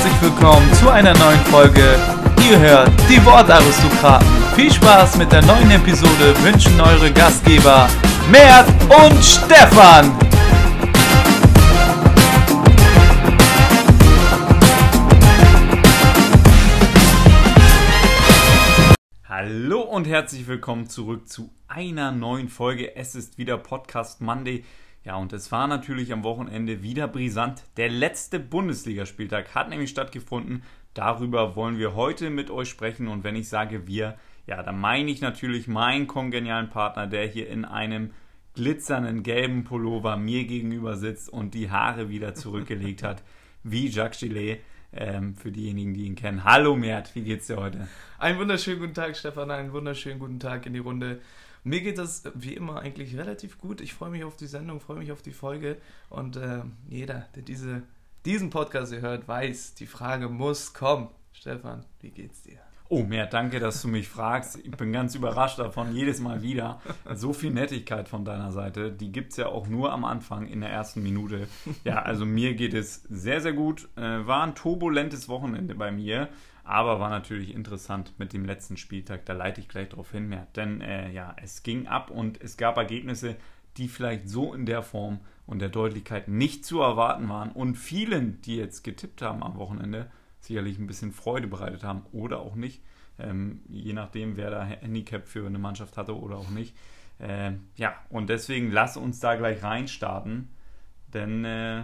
herzlich willkommen zu einer neuen Folge. Ihr hört die Wortaristokraten. Viel Spaß mit der neuen Episode wünschen eure Gastgeber Mert und Stefan. Hallo und herzlich willkommen zurück zu einer neuen Folge. Es ist wieder Podcast Monday. Ja, und es war natürlich am Wochenende wieder brisant. Der letzte Bundesligaspieltag hat nämlich stattgefunden. Darüber wollen wir heute mit euch sprechen. Und wenn ich sage wir, ja, dann meine ich natürlich meinen kongenialen Partner, der hier in einem glitzernden gelben Pullover mir gegenüber sitzt und die Haare wieder zurückgelegt hat, wie Jacques Gillet. Für diejenigen, die ihn kennen. Hallo Mert, wie geht's dir heute? Einen wunderschönen guten Tag, Stefan, einen wunderschönen guten Tag in die Runde. Mir geht das wie immer eigentlich relativ gut. Ich freue mich auf die Sendung, freue mich auf die Folge und jeder, der diesen Podcast hier hört, weiß, die Frage muss kommen. Stefan, wie geht's dir? Oh Mert, danke, dass du mich fragst. Ich bin ganz überrascht davon, jedes Mal wieder. So viel Nettigkeit von deiner Seite, die gibt es ja auch nur am Anfang, in der ersten Minute. Ja, also mir geht es sehr, sehr gut. War ein turbulentes Wochenende bei mir, aber war natürlich interessant mit dem letzten Spieltag. Da leite ich gleich drauf hin, Mert. Denn es ging ab und es gab Ergebnisse, die vielleicht so in der Form und der Deutlichkeit nicht zu erwarten waren. Und vielen, die jetzt getippt haben am Wochenende, sicherlich ein bisschen Freude bereitet haben oder auch nicht, je nachdem, wer da Handicap für eine Mannschaft hatte oder auch nicht. Und deswegen lass uns da gleich reinstarten, denn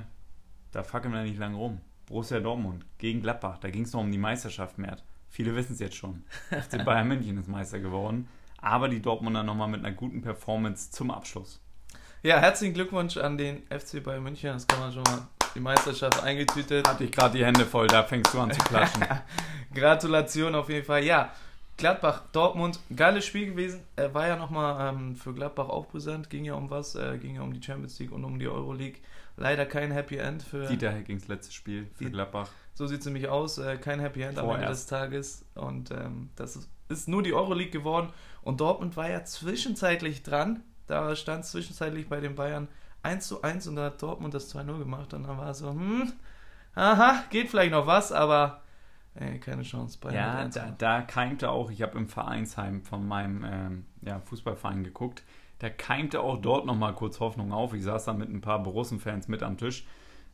da fackeln wir nicht lang rum. Borussia Dortmund gegen Gladbach, da ging es noch um die Meisterschaft, Mert. Viele wissen es jetzt schon. FC Bayern München ist Meister geworden, aber die Dortmunder nochmal mit einer guten Performance zum Abschluss. Ja, herzlichen Glückwunsch an den FC Bayern München, das kann man schon mal, die Meisterschaft eingetütet. Hatte ich gerade die Hände voll, da fängst du an zu klatschen. Gratulation auf jeden Fall. Ja, Gladbach, Dortmund, geiles Spiel gewesen. War ja nochmal für Gladbach auch brisant, ging ja um was, ging ja um die Champions League und um die Euroleague. Leider kein Happy End für Dieter Heckings letztes Spiel für Gladbach. So sieht es nämlich aus, kein Happy End am Ende des Tages. Und das ist nur die Euroleague geworden. Und Dortmund war ja zwischenzeitlich dran. Da stand es zwischenzeitlich bei den Bayern 1:1 und da hat Dortmund das 2:0 gemacht. Und dann war es so, geht vielleicht noch was, aber keine Chance. Bayern da keimte auch, ich habe im Vereinsheim von meinem Fußballverein geguckt, da keimte auch dort nochmal kurz Hoffnung auf. Ich saß da mit ein paar Borussen-Fans mit am Tisch.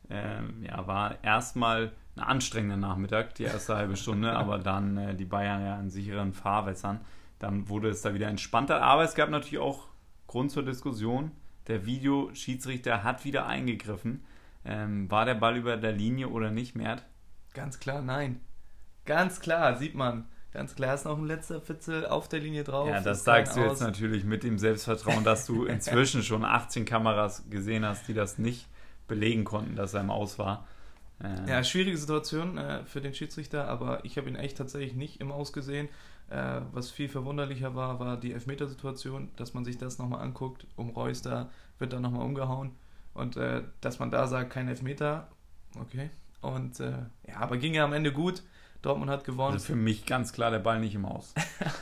War erstmal ein anstrengender Nachmittag, die erste halbe Stunde, aber dann die Bayern ja in sicheren Fahrwässern. Dann wurde es da wieder entspannter, aber es gab natürlich auch Grund zur Diskussion. Der Videoschiedsrichter hat wieder eingegriffen. War der Ball über der Linie oder nicht, Mert? Ganz klar, nein. Ganz klar, sieht man. Ganz klar ist noch ein letzter Fitzel auf der Linie drauf. Ja, das sagst du jetzt natürlich mit dem Selbstvertrauen, dass du inzwischen schon 18 Kameras gesehen hast, die das nicht belegen konnten, dass er im Aus war. Ja, schwierige Situation für den Schiedsrichter, aber ich habe ihn echt tatsächlich nicht im Aus gesehen. Was viel verwunderlicher war die Elfmetersituation, dass man sich das nochmal anguckt. Reus, da wird dann nochmal umgehauen. Und dass man da sagt, kein Elfmeter, okay. Und aber ging ja am Ende gut. Dortmund hat gewonnen. Also für mich ganz klar der Ball nicht im Aus.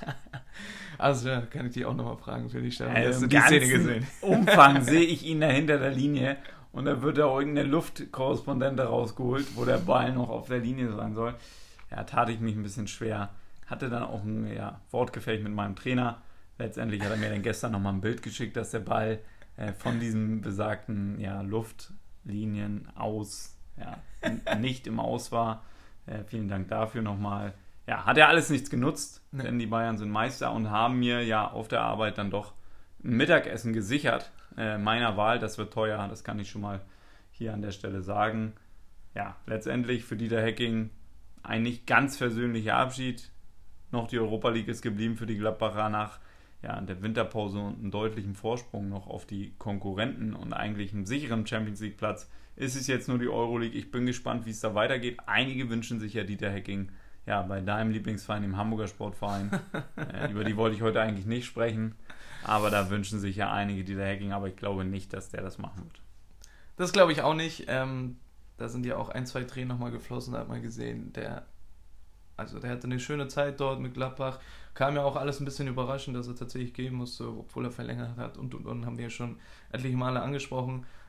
Also kann ich dich auch nochmal fragen, für die Stelle. Hast du die Szene gesehen? Umfang sehe ich ihn da hinter der Linie und da wird da irgendeine Luftkorrespondente rausgeholt, wo der Ball noch auf der Linie sein soll. Ja, tat ich mich ein bisschen schwer. Hatte dann auch ein Wortgefecht mit meinem Trainer. Letztendlich hat er mir dann gestern nochmal ein Bild geschickt, dass der Ball von diesem besagten Luftlinien aus nicht im Aus war. Vielen Dank dafür nochmal. Ja, hat ja alles nichts genutzt, denn die Bayern sind Meister und haben mir auf der Arbeit dann doch ein Mittagessen gesichert. Meiner Wahl, das wird teuer, das kann ich schon mal hier an der Stelle sagen. Ja, letztendlich für Dieter Hecking ein nicht ganz versöhnlicher Abschied. Noch die Europa League ist geblieben für die Gladbacher nach der Winterpause und einem deutlichen Vorsprung noch auf die Konkurrenten und eigentlich einem sicheren Champions League Platz. Ist es jetzt nur die Euroleague? Ich bin gespannt, wie es da weitergeht. Einige wünschen sich ja Dieter Hecking bei deinem Lieblingsverein, dem Hamburger Sportverein. Über die wollte ich heute eigentlich nicht sprechen, aber da wünschen sich ja einige Dieter Hecking, aber ich glaube nicht, dass der das machen wird. Das glaube ich auch nicht. Da sind ja auch 1-2 Tränen nochmal geflossen, da hat man gesehen, der hatte eine schöne Zeit dort mit Gladbach. Kam ja auch alles ein bisschen überraschend, dass er tatsächlich gehen musste, obwohl er verlängert hat und haben wir ja schon etliche Male angesprochen.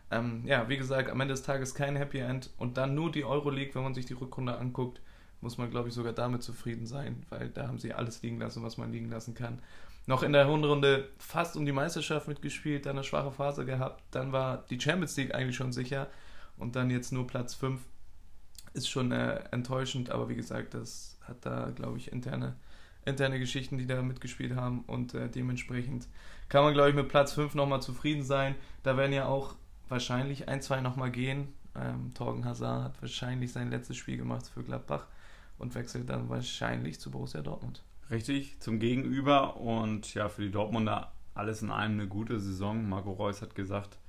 Ja, wie gesagt, am Ende des Tages kein Happy End und dann nur die Euroleague, wenn man sich die Rückrunde anguckt, muss man, glaube ich, sogar damit zufrieden sein, weil da haben sie alles liegen lassen, was man liegen lassen kann. Noch in der Hinrunde fast um die Meisterschaft mitgespielt, dann eine schwache Phase gehabt, dann war die Champions League eigentlich schon sicher und dann jetzt nur Platz 5. Ist schon enttäuschend, aber wie gesagt, das hat da, glaube ich, interne Geschichten, die da mitgespielt haben und dementsprechend kann man, glaube ich, mit Platz 5 nochmal zufrieden sein. Da werden ja auch wahrscheinlich 1-2 nochmal gehen. Thorgan Hazard hat wahrscheinlich sein letztes Spiel gemacht für Gladbach und wechselt dann wahrscheinlich zu Borussia Dortmund. Richtig, zum Gegenüber und ja, für die Dortmunder alles in allem eine gute Saison. Marco Reus hat gesagt,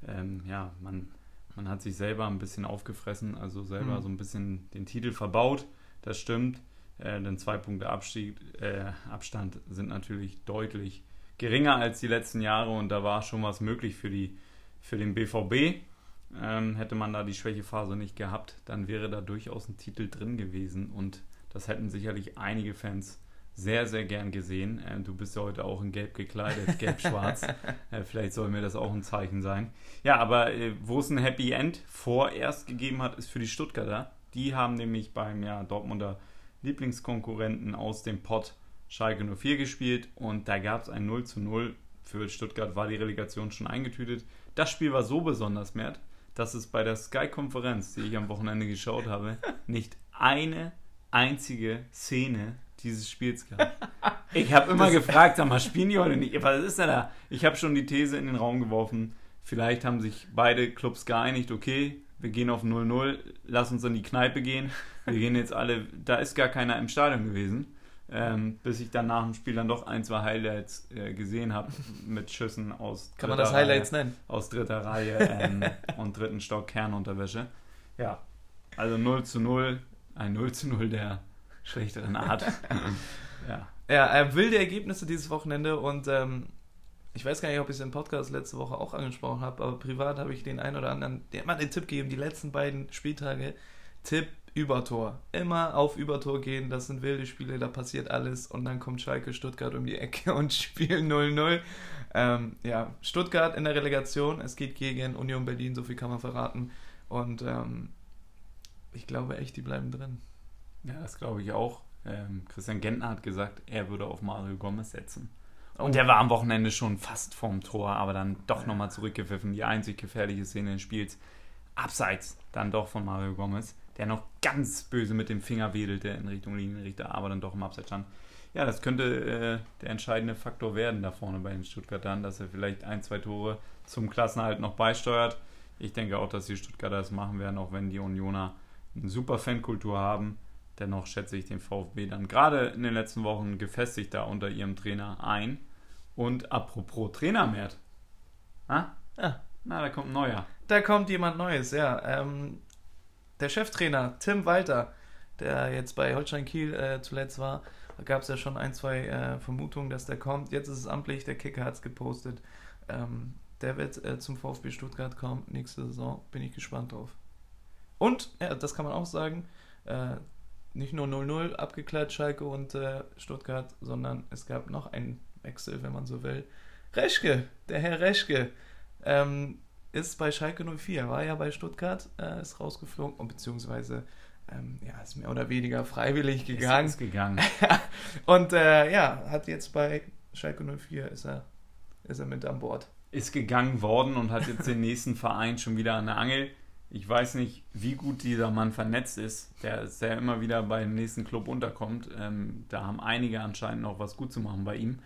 man hat sich selber ein bisschen aufgefressen, also selber so ein bisschen den Titel verbaut, das stimmt, denn 2 Punkte Abstand sind natürlich deutlich geringer als die letzten Jahre und da war schon was möglich für den BVB. Hätte man da die Schwächephase nicht gehabt, dann wäre da durchaus ein Titel drin gewesen und das hätten sicherlich einige Fans sehr, sehr gern gesehen. Du bist ja heute auch in Gelb gekleidet, Gelb-Schwarz. Vielleicht soll mir das auch ein Zeichen sein. Ja, aber wo es ein Happy End vorerst gegeben hat, ist für die Stuttgarter. Die haben nämlich beim Dortmunder Lieblingskonkurrenten aus dem Pott Schalke 04 gespielt und da gab es ein 0:0. Für Stuttgart war die Relegation schon eingetütet. Das Spiel war so besonders, Mert, dass es bei der Sky-Konferenz, die ich am Wochenende geschaut habe, nicht eine einzige Szene dieses Spiels gab. Ich habe immer gefragt, sag mal, spielen die heute nicht? Was ist denn da? Ich habe schon die These in den Raum geworfen, vielleicht haben sich beide Clubs geeinigt, okay, wir gehen auf 0:0, lass uns in die Kneipe gehen. Wir gehen jetzt alle, da ist gar keiner im Stadion gewesen, bis ich dann nach dem Spiel dann doch 1-2 Highlights gesehen habe mit Schüssen aus Kann man das Highlights nennen? Aus 3. Reihe und 3. Stock Kernunterwäsche. Ja, also 0:0, ein 0:0 der schlechteren Art. Wilde Ergebnisse dieses Wochenende und ich weiß gar nicht, ob ich es im Podcast letzte Woche auch angesprochen habe, aber privat habe ich den einen oder anderen, der hat mal den Tipp gegeben, die letzten beiden Spieltage, Tipp Übertor. Immer auf Übertor gehen, das sind wilde Spiele, da passiert alles und dann kommt Schalke Stuttgart um die Ecke und spielen 0:0. Stuttgart in der Relegation, es geht gegen Union Berlin, so viel kann man verraten und ich glaube echt, die bleiben drin. Ja, das glaube ich auch. Christian Gentner hat gesagt, er würde auf Mario Gomez setzen. Und der war am Wochenende schon fast vorm Tor, aber dann doch nochmal zurückgepfiffen. Die einzig gefährliche Szene des Spiels. Abseits dann doch von Mario Gomez, der noch ganz böse mit dem Finger wedelte in Richtung Linienrichter, aber dann doch im Abseits stand. Ja, das könnte der entscheidende Faktor werden da vorne bei den Stuttgartern, dass er vielleicht 1-2 Tore zum Klassenerhalt noch beisteuert. Ich denke auch, dass die Stuttgarter das machen werden, auch wenn die Unioner eine super Fankultur haben. Dennoch schätze ich den VfB dann gerade in den letzten Wochen gefestigt da unter ihrem Trainer ein. Und apropos Trainer, Mert. Da kommt ein neuer. Da kommt jemand Neues, ja. Der Cheftrainer Tim Walter, der jetzt bei Holstein Kiel zuletzt war, da gab es ja schon 1-2 Vermutungen, dass der kommt. Jetzt ist es amtlich, der Kicker hat es gepostet. Der wird zum VfB Stuttgart kommen. Nächste Saison bin ich gespannt drauf. Und, das kann man auch sagen, nicht nur 0:0 abgeklatscht, Schalke und Stuttgart, sondern es gab noch einen Wechsel, wenn man so will. Reschke, der Herr Reschke, ist bei Schalke 04, war ja bei Stuttgart, ist rausgeflogen und beziehungsweise ist mehr oder weniger freiwillig gegangen. Ist gegangen. Und hat jetzt bei Schalke 04 ist er mit an Bord. Ist gegangen worden und hat jetzt den nächsten Verein schon wieder an der Angel. Ich weiß nicht, wie gut dieser Mann vernetzt ist, der immer wieder beim nächsten Club unterkommt. Da haben einige anscheinend noch was gut zu machen bei ihm.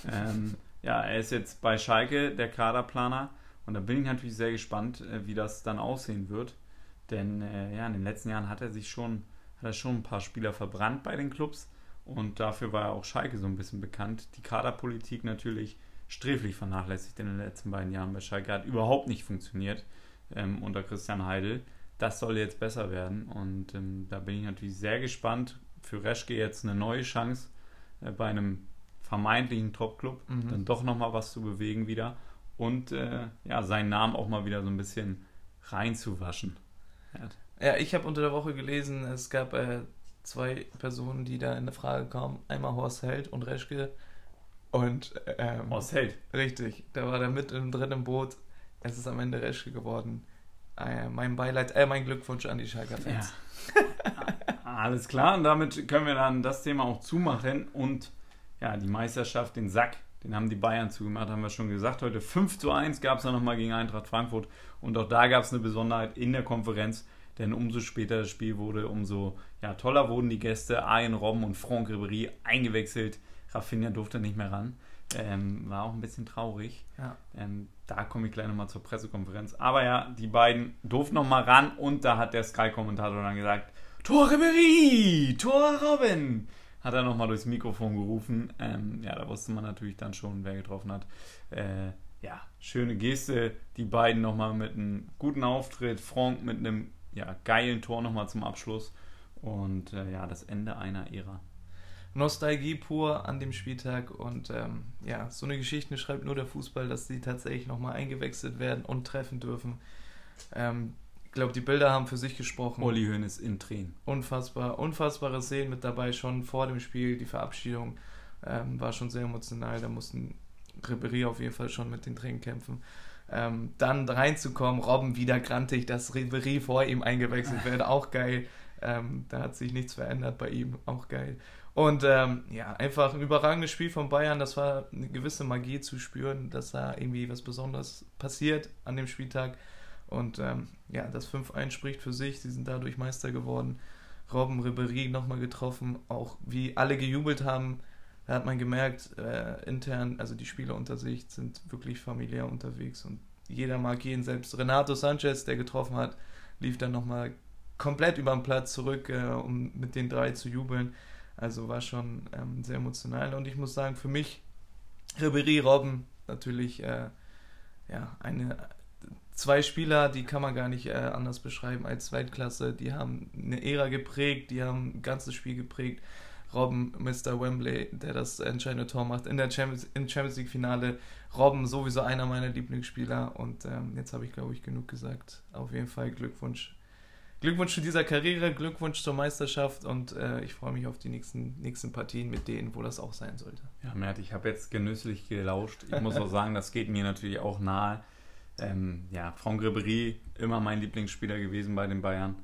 Er ist jetzt bei Schalke, der Kaderplaner. Und da bin ich natürlich sehr gespannt, wie das dann aussehen wird. Denn in den letzten Jahren hat er schon ein paar Spieler verbrannt bei den Clubs. Und dafür war auch Schalke so ein bisschen bekannt. Die Kaderpolitik natürlich sträflich vernachlässigt in den letzten beiden Jahren bei Schalke. Hat überhaupt nicht funktioniert. Unter Christian Heidel. Das soll jetzt besser werden und da bin ich natürlich sehr gespannt. Für Reschke jetzt eine neue Chance bei einem vermeintlichen Top-Club, dann doch nochmal was zu bewegen wieder und seinen Namen auch mal wieder so ein bisschen reinzuwaschen. Ja, ich habe unter der Woche gelesen, es gab 2 Personen, die da in der Frage kamen. Einmal Horst Held und Reschke und Horst Held. Richtig, der war da mit drin im Boot. es ist am Ende Reschke geworden. Mein Beileid, mein Glückwunsch an die Schalker Fans. Ja. Alles klar, und damit können wir dann das Thema auch zumachen und ja, die Meisterschaft, den Sack, den haben die Bayern zugemacht, haben wir schon gesagt. Heute 5:1 gab es dann nochmal gegen Eintracht Frankfurt und auch da gab es eine Besonderheit in der Konferenz, denn umso später das Spiel wurde, umso toller wurden die Gäste. Arjen Robben und Franck Ribéry eingewechselt. Rafinha durfte nicht mehr ran. War auch ein bisschen traurig. Ja. Da komme ich gleich nochmal zur Pressekonferenz. Aber ja, die beiden durften nochmal ran und da hat der Sky-Kommentator dann gesagt, Tor Ribéry, Tor Robben. Hat er nochmal durchs Mikrofon gerufen. Da wusste man natürlich dann schon, wer getroffen hat. Schöne Geste. Die beiden nochmal mit einem guten Auftritt. Franck mit einem geilen Tor nochmal zum Abschluss. Und das Ende einer Ära. Nostalgie pur an dem Spieltag und so eine Geschichte schreibt nur der Fußball, dass die tatsächlich nochmal eingewechselt werden und treffen dürfen. Ich glaube, die Bilder haben für sich gesprochen. Uli Hoeneß in Tränen. Unfassbare Szenen mit dabei, schon vor dem Spiel, die Verabschiedung war schon sehr emotional, da mussten Ribéry auf jeden Fall schon mit den Tränen kämpfen. Dann reinzukommen, Robben wieder grantig, dass Ribéry vor ihm eingewechselt wird, auch geil. Da hat sich nichts verändert bei ihm, auch geil. Und einfach ein überragendes Spiel von Bayern, das war eine gewisse Magie zu spüren, dass da irgendwie was Besonderes passiert an dem Spieltag. Und das 5:1 spricht für sich, sie sind dadurch Meister geworden. Robben, Ribéry nochmal getroffen, auch wie alle gejubelt haben, da hat man gemerkt, intern, also die Spieler unter sich sind wirklich familiär unterwegs und jeder mag jeden, selbst Renato Sanchez, der getroffen hat, lief dann nochmal komplett über den Platz zurück, um mit den drei zu jubeln. Also war schon sehr emotional und ich muss sagen, für mich Ribéry, Robben natürlich zwei Spieler, die kann man gar nicht anders beschreiben als Weltklasse. Die haben eine Ära geprägt, die haben ein ganzes Spiel geprägt. Robben, Mr. Wembley, der das entscheidende Tor macht im Champions League Finale. Robben sowieso einer meiner Lieblingsspieler und jetzt habe ich, glaube ich, genug gesagt. Auf jeden Fall Glückwunsch zu dieser Karriere, Glückwunsch zur Meisterschaft und ich freue mich auf die nächsten Partien mit denen, wo das auch sein sollte. Ja, Mert, ich habe jetzt genüsslich gelauscht. Ich muss auch sagen, das geht mir natürlich auch nahe. Franck Ribéry, immer mein Lieblingsspieler gewesen bei den Bayern.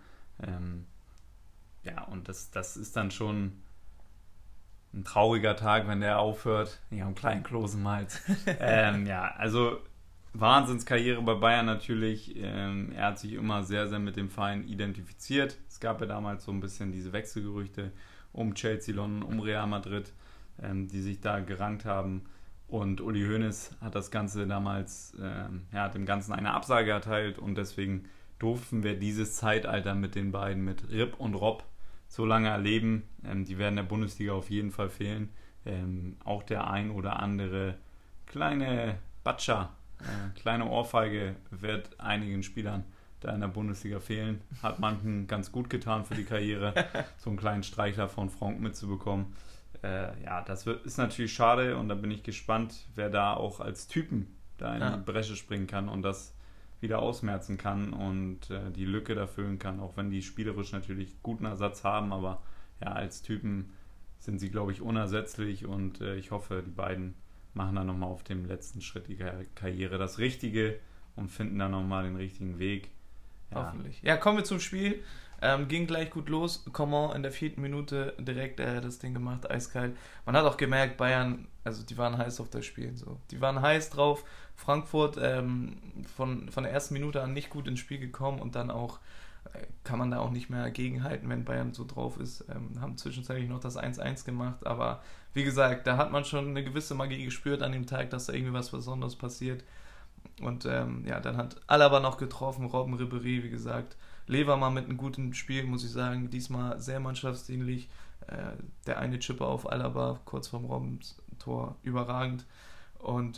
Und das ist dann schon ein trauriger Tag, wenn der aufhört. Ich habe einen kleinen Kloß im Hals. Also Wahnsinnskarriere bei Bayern natürlich. Er hat sich immer sehr, sehr mit dem Verein identifiziert. Es gab ja damals so ein bisschen diese Wechselgerüchte um Chelsea, London, um Real Madrid, die sich da gerankt haben. Und Uli Hoeneß hat das Ganze damals, hat dem Ganzen eine Absage erteilt und deswegen durften wir dieses Zeitalter mit den beiden, mit Rib und Rob, so lange erleben. Die werden der Bundesliga auf jeden Fall fehlen. Auch der ein oder andere kleine Batscher, kleine Ohrfeige wird einigen Spielern da in der Bundesliga fehlen. Hat manchen ganz gut getan für die Karriere, so einen kleinen Streichler von Franck mitzubekommen. Das ist natürlich schade und da bin ich gespannt, wer da auch als Typen da in die Bresche springen kann und das wieder ausmerzen kann und die Lücke da füllen kann, auch wenn die spielerisch natürlich guten Ersatz haben, aber als Typen sind sie, glaube ich, unersetzlich und ich hoffe, die beiden machen dann nochmal auf dem letzten Schritt ihrer Karriere das Richtige und finden dann nochmal den richtigen Weg. Hoffentlich. Ja, kommen wir zum Spiel. Ging gleich gut los. Coman in der 4. Minute direkt das Ding gemacht, eiskalt. Man hat auch gemerkt, Bayern, also die waren heiß auf das Spiel. So. Die waren heiß drauf. Frankfurt von der ersten Minute an nicht gut ins Spiel gekommen und dann auch kann man da auch nicht mehr gegenhalten, wenn Bayern so drauf ist. Haben zwischenzeitlich noch das 1:1 gemacht, aber wie gesagt, da hat man schon eine gewisse Magie gespürt an dem Tag, dass da irgendwie was Besonderes passiert. Und dann hat Alaba noch getroffen, Robben, Ribéry, wie gesagt. Levermann mit einem guten Spiel, muss ich sagen. Diesmal sehr mannschaftsdienlich. Der eine Chipper auf Alaba, kurz vorm Robbens Tor, überragend. Und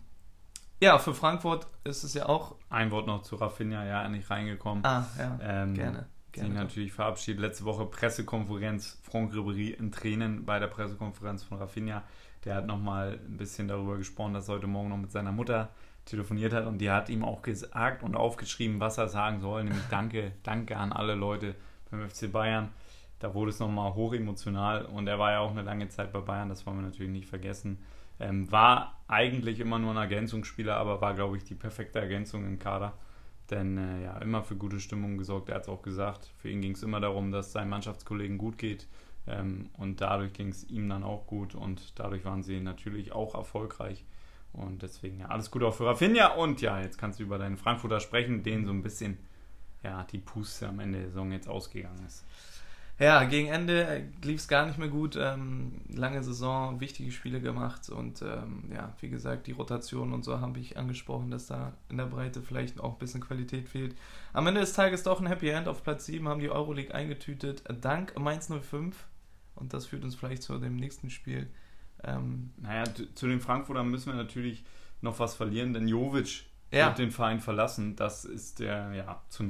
für Frankfurt ist es ja auch... Ein Wort noch zu Rafinha, nicht reingekommen. Gerne. Sich natürlich verabschiedet. Letzte Woche Pressekonferenz, Franck Ribéry in Tränen bei der Pressekonferenz von Rafinha. Der hat nochmal ein bisschen darüber gesprochen, dass er heute Morgen noch mit seiner Mutter telefoniert hat und die hat ihm auch gesagt und aufgeschrieben, was er sagen soll, nämlich Danke an alle Leute beim FC Bayern. da wurde es nochmal hochemotional und er war ja auch eine lange Zeit bei Bayern, das wollen wir natürlich nicht vergessen. War eigentlich immer nur ein Ergänzungsspieler, aber war, glaube ich, die perfekte Ergänzung im Kader. Denn immer für gute Stimmung gesorgt. Er hat es auch gesagt, für ihn ging es immer darum, dass es seinen Mannschaftskollegen gut geht. Und dadurch ging es ihm dann auch gut und dadurch waren sie natürlich auch erfolgreich. Und deswegen alles Gute auch für Rafinha. Und ja, jetzt kannst du über deinen Frankfurter sprechen, denen so ein bisschen die Puste am Ende der Saison jetzt ausgegangen ist. Ja, gegen Ende lief es gar nicht mehr gut. Lange Saison, wichtige Spiele gemacht und wie gesagt, die Rotation und so habe ich angesprochen, dass da in der Breite vielleicht auch ein bisschen Qualität fehlt. Am Ende des Tages doch ein Happy End. Auf Platz 7 haben die Euroleague eingetütet, dank Mainz 05 und das führt uns vielleicht zu dem nächsten Spiel. Zu den Frankfurtern müssen wir natürlich noch was verlieren, denn Jovic wird den Verein verlassen. Das ist der zu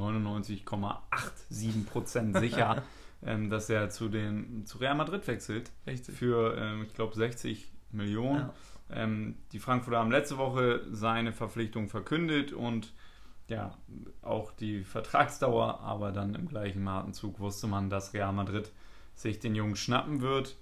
99,87% sicher. Dass er zu Real Madrid wechselt. Richtig. Für, ich glaube, 60 Millionen. Ja. Die Frankfurter haben letzte Woche seine Verpflichtung verkündet und auch die Vertragsdauer, aber dann im gleichen Atemzug wusste man, dass Real Madrid sich den Jungen schnappen wird.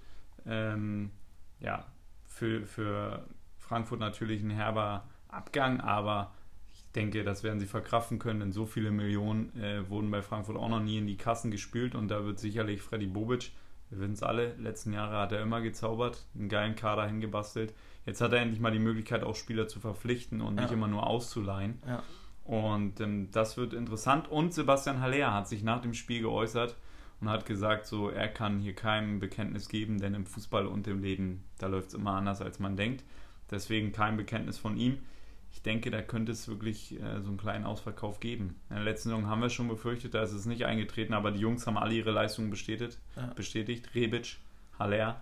Für Frankfurt natürlich ein herber Abgang, aber ich denke, das werden sie verkraften können, denn so viele Millionen wurden bei Frankfurt auch noch nie in die Kassen gespült und da wird sicherlich Freddy Bobic, wir wissen es alle, letzten Jahre hat er immer gezaubert, einen geilen Kader hingebastelt. Jetzt hat er endlich mal die Möglichkeit, auch Spieler zu verpflichten und nicht immer nur auszuleihen. Ja. Und das wird interessant. Und Sebastian Haller hat sich nach dem Spiel geäußert und hat gesagt, so er kann hier keinem Bekenntnis geben, denn im Fußball und im Leben, da läuft es immer anders, als man denkt. Deswegen kein Bekenntnis von ihm. Ich denke, da könnte es wirklich so einen kleinen Ausverkauf geben. In der letzten Saison haben wir schon befürchtet, da ist es nicht eingetreten, aber die Jungs haben alle ihre Leistungen bestätigt. Rebic, Haller,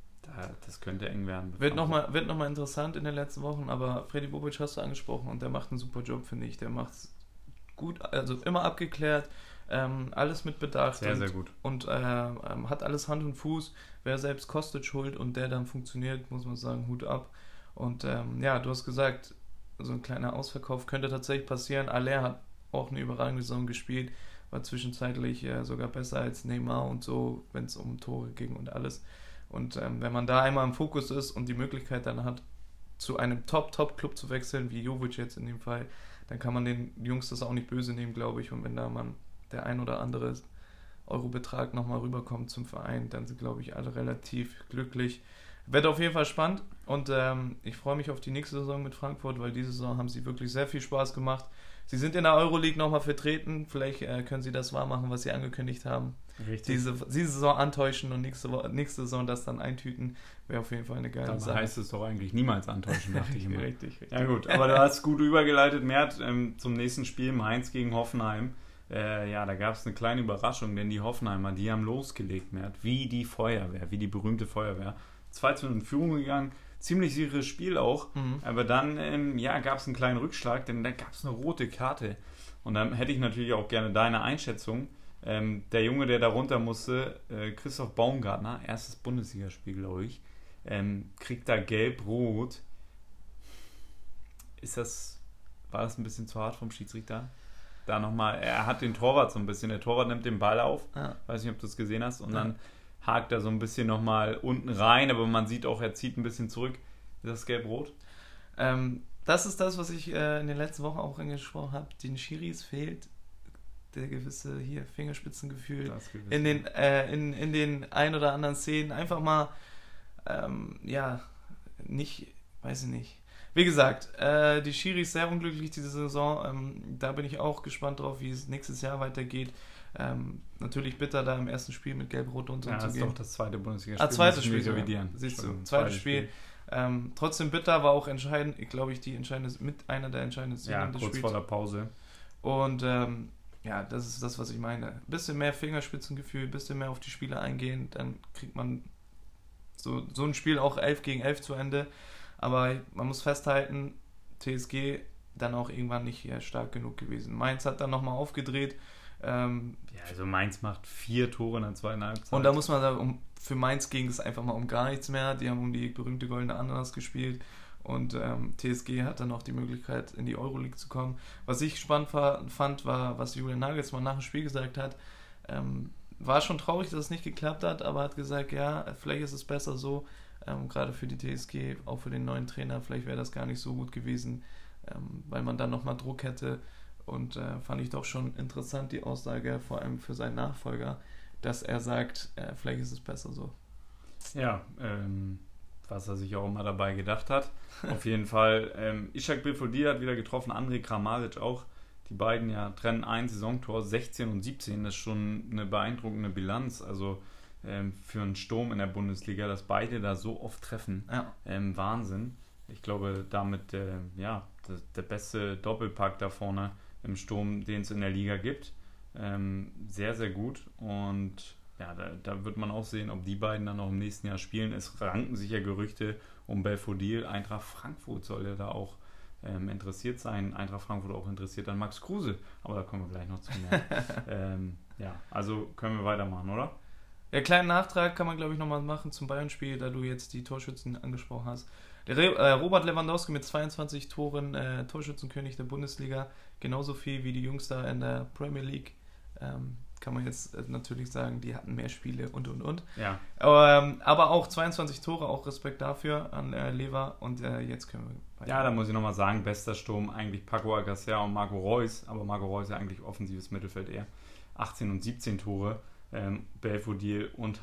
das könnte eng werden. Wird nochmal interessant in den letzten Wochen, aber Freddy Bobic hast du angesprochen und der macht einen super Job, finde ich. Der macht es gut, also immer abgeklärt, alles mit Bedacht. Sehr, sehr gut. Und hat alles Hand und Fuß. Wer selbst Kostic holt und der dann funktioniert, muss man sagen, Hut ab. Und du hast gesagt, so ein kleiner Ausverkauf könnte tatsächlich passieren. Haller hat auch eine überragende Saison gespielt, war zwischenzeitlich sogar besser als Neymar und so, wenn es um Tore ging und alles. Und wenn man da einmal im Fokus ist und die Möglichkeit dann hat, zu einem Top-Club zu wechseln, wie Jovic jetzt in dem Fall, dann kann man den Jungs das auch nicht böse nehmen, glaube ich. Und wenn da mal der ein oder andere Eurobetrag nochmal rüberkommt zum Verein, dann sind, glaube ich, alle relativ glücklich. Wird auf jeden Fall spannend und ich freue mich auf die nächste Saison mit Frankfurt, weil diese Saison haben sie wirklich sehr viel Spaß gemacht. Sie sind in der Euroleague nochmal vertreten, vielleicht können sie das wahrmachen, was sie angekündigt haben. Richtig. Diese Saison antäuschen und nächste Saison das dann eintüten, wäre auf jeden Fall eine geile Sache. Da heißt es doch eigentlich niemals antäuschen, dachte ich immer. Richtig. Ja gut, aber du hast gut übergeleitet, Mert, zum nächsten Spiel, Mainz gegen Hoffenheim. Da gab es eine kleine Überraschung, denn die Hoffenheimer, die haben losgelegt, Mert, wie die Feuerwehr, wie die berühmte Feuerwehr. 2-2 in Führung gegangen, ziemlich sicheres Spiel auch, aber dann gab es einen kleinen Rückschlag, denn da gab es eine rote Karte und dann hätte ich natürlich auch gerne deine Einschätzung. Der Junge, der da runter musste, Christoph Baumgartner, erstes Bundesligaspiel, glaube ich, kriegt da gelb-rot. War das ein bisschen zu hart vom Schiedsrichter? Da nochmal, er hat den Torwart so ein bisschen, der Torwart nimmt den Ball auf, weiß nicht, ob du es gesehen hast, und dann hakt er so ein bisschen nochmal unten rein, aber man sieht auch, er zieht ein bisschen zurück. Ist das gelb-rot? Das ist das, was ich in den letzten Wochen auch angesprochen habe. Den Schiris fehlt der gewisse Fingerspitzengefühl in den ein oder anderen Szenen. Einfach mal, weiß ich nicht. Wie gesagt, die Schiris sehr unglücklich diese Saison. Da bin ich auch gespannt drauf, wie es nächstes Jahr weitergeht. Natürlich bitter, da im ersten Spiel mit Gelb-Rot und so zu gehen. Das ist doch das zweite Bundesliga-Spiel. Zweites Spiel, siehst du. Zweites Spiel. Trotzdem bitter, war auch entscheidend, glaube ich, einer der entscheidenden Szenen des Spiels. Kurz vor der Pause. Und das ist das, was ich meine. Ein bisschen mehr Fingerspitzengefühl, ein bisschen mehr auf die Spieler eingehen, dann kriegt man so ein Spiel auch 11 gegen 11 zu Ende. Aber man muss festhalten, TSG dann auch irgendwann nicht stark genug gewesen. Mainz hat dann nochmal aufgedreht. Also Mainz macht 4 Tore in der zweiten Halbzeit. Und da muss man sagen, für Mainz ging es einfach mal um gar nichts mehr. Die haben um die berühmte goldene Ananas gespielt. Und TSG hat dann auch die Möglichkeit, in die Euroleague zu kommen. Was ich spannend fand, war, was Julian Nagelsmann nach dem Spiel gesagt hat. war schon traurig, dass es nicht geklappt hat, aber hat gesagt, ja, vielleicht ist es besser so, gerade für die TSG, auch für den neuen Trainer, vielleicht wäre das gar nicht so gut gewesen, weil man dann nochmal Druck hätte. Und fand ich doch schon interessant, die Aussage, vor allem für seinen Nachfolger, dass er sagt, vielleicht ist es besser so. Ja, was er sich auch immer dabei gedacht hat. Auf jeden Fall, Ishak Belfodil hat wieder getroffen, Andrej Kramaric auch. Die beiden ja trennen ein Saisontor, 16 und 17, das ist schon eine beeindruckende Bilanz. Also für einen Sturm in der Bundesliga, dass beide da so oft treffen. Ja. Wahnsinn. Ich glaube, damit der beste Doppelpack da vorne im Sturm, den es in der Liga gibt. Sehr, sehr gut. Und ja, da wird man auch sehen, ob die beiden dann auch im nächsten Jahr spielen. Es ranken sich ja Gerüchte um Belfodil. Eintracht Frankfurt soll ja da auch interessiert sein. Eintracht Frankfurt auch interessiert an Max Kruse. Aber da kommen wir gleich noch zu mehr. Ja, also können wir weitermachen, oder? Ja, kleinen Nachtrag kann man, glaube ich, nochmal machen zum Bayern-Spiel, da du jetzt die Torschützen angesprochen hast. Der Robert Lewandowski mit 22 Toren, Torschützenkönig der Bundesliga, genauso viel wie die Jungs da in der Premier League. Kann man jetzt natürlich sagen, die hatten mehr Spiele und. Ja. Aber auch 22 Tore, auch Respekt dafür an Lever. Und jetzt können wir weiter. Ja, da muss ich nochmal sagen, bester Sturm eigentlich Paco Alcacer und Marco Reus, aber Marco Reus ja eigentlich offensives Mittelfeld eher. 18 und 17 Tore, Belfodil und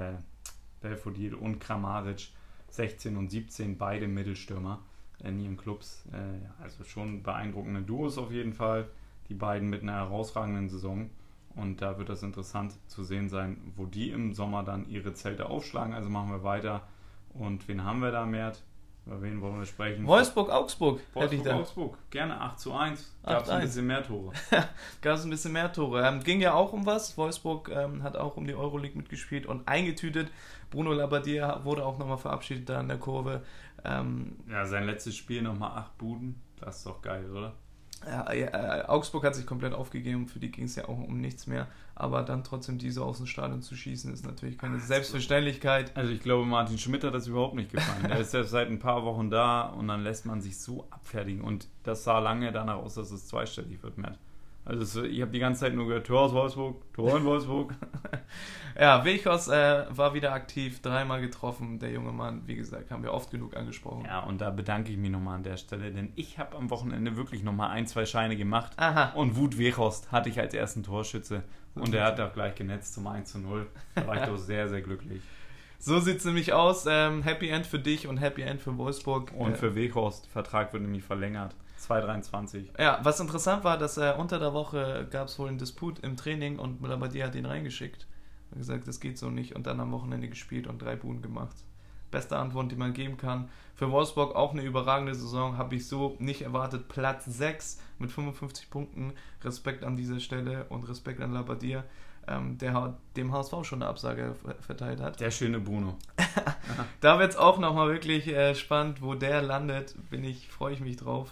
Kramaric 16 und 17, beide Mittelstürmer in ihren Clubs. Also schon beeindruckende Duos auf jeden Fall, die beiden mit einer herausragenden Saison. Und da wird das interessant zu sehen sein, wo die im Sommer dann ihre Zelte aufschlagen. Also machen wir weiter. Und wen haben wir da, Mert? Über wen wollen wir sprechen? Wolfsburg-Augsburg. Wolfsburg-Augsburg. Gerne 8:1. Gab es ein bisschen mehr Tore. Gab es ein bisschen mehr Tore. Ging ja auch um was. Wolfsburg hat auch um die Euroleague mitgespielt und eingetütet. Bruno Labbadia wurde auch nochmal verabschiedet da in der Kurve. Ja, sein letztes Spiel nochmal 8 Buden. Das ist doch geil, oder? Ja, Augsburg hat sich komplett aufgegeben, für die ging es ja auch um nichts mehr, aber dann trotzdem diese aus dem Stadion zu schießen, ist natürlich keine Selbstverständlichkeit. Also ich glaube, Martin Schmidt hat das überhaupt nicht gefallen. Der ist ja seit ein paar Wochen da und dann lässt man sich so abfertigen und das sah lange danach aus, dass es zweistellig wird, Matt. Also ich habe die ganze Zeit nur gehört, Tor aus Wolfsburg, Tor in Wolfsburg. Ja, Weghorst war wieder aktiv, 3-mal getroffen, der junge Mann, wie gesagt, haben wir oft genug angesprochen. Ja, und da bedanke ich mich nochmal an der Stelle, denn ich habe am Wochenende wirklich nochmal 1-2 Scheine gemacht. Aha. Und Wout Weghorst hatte ich als ersten Torschütze und er hat auch gleich genetzt zum 1:0. Da war ich doch sehr, sehr glücklich. So sieht es nämlich aus, Happy End für dich und Happy End für Wolfsburg. Und für Weghorst, Vertrag wird nämlich verlängert. 2023. Ja, was interessant war, dass unter der Woche gab es wohl einen Disput im Training und Labbadia hat ihn reingeschickt. Hat gesagt, das geht so nicht und dann am Wochenende gespielt und 3 Buden gemacht. Beste Antwort, die man geben kann. Für Wolfsburg auch eine überragende Saison, habe ich so nicht erwartet. Platz 6 mit 55 Punkten. Respekt an dieser Stelle und Respekt an Labbadia, der dem HSV schon eine Absage verteilt hat. Der schöne Bruno. Da wird es auch nochmal wirklich spannend, wo der landet, freue ich mich drauf.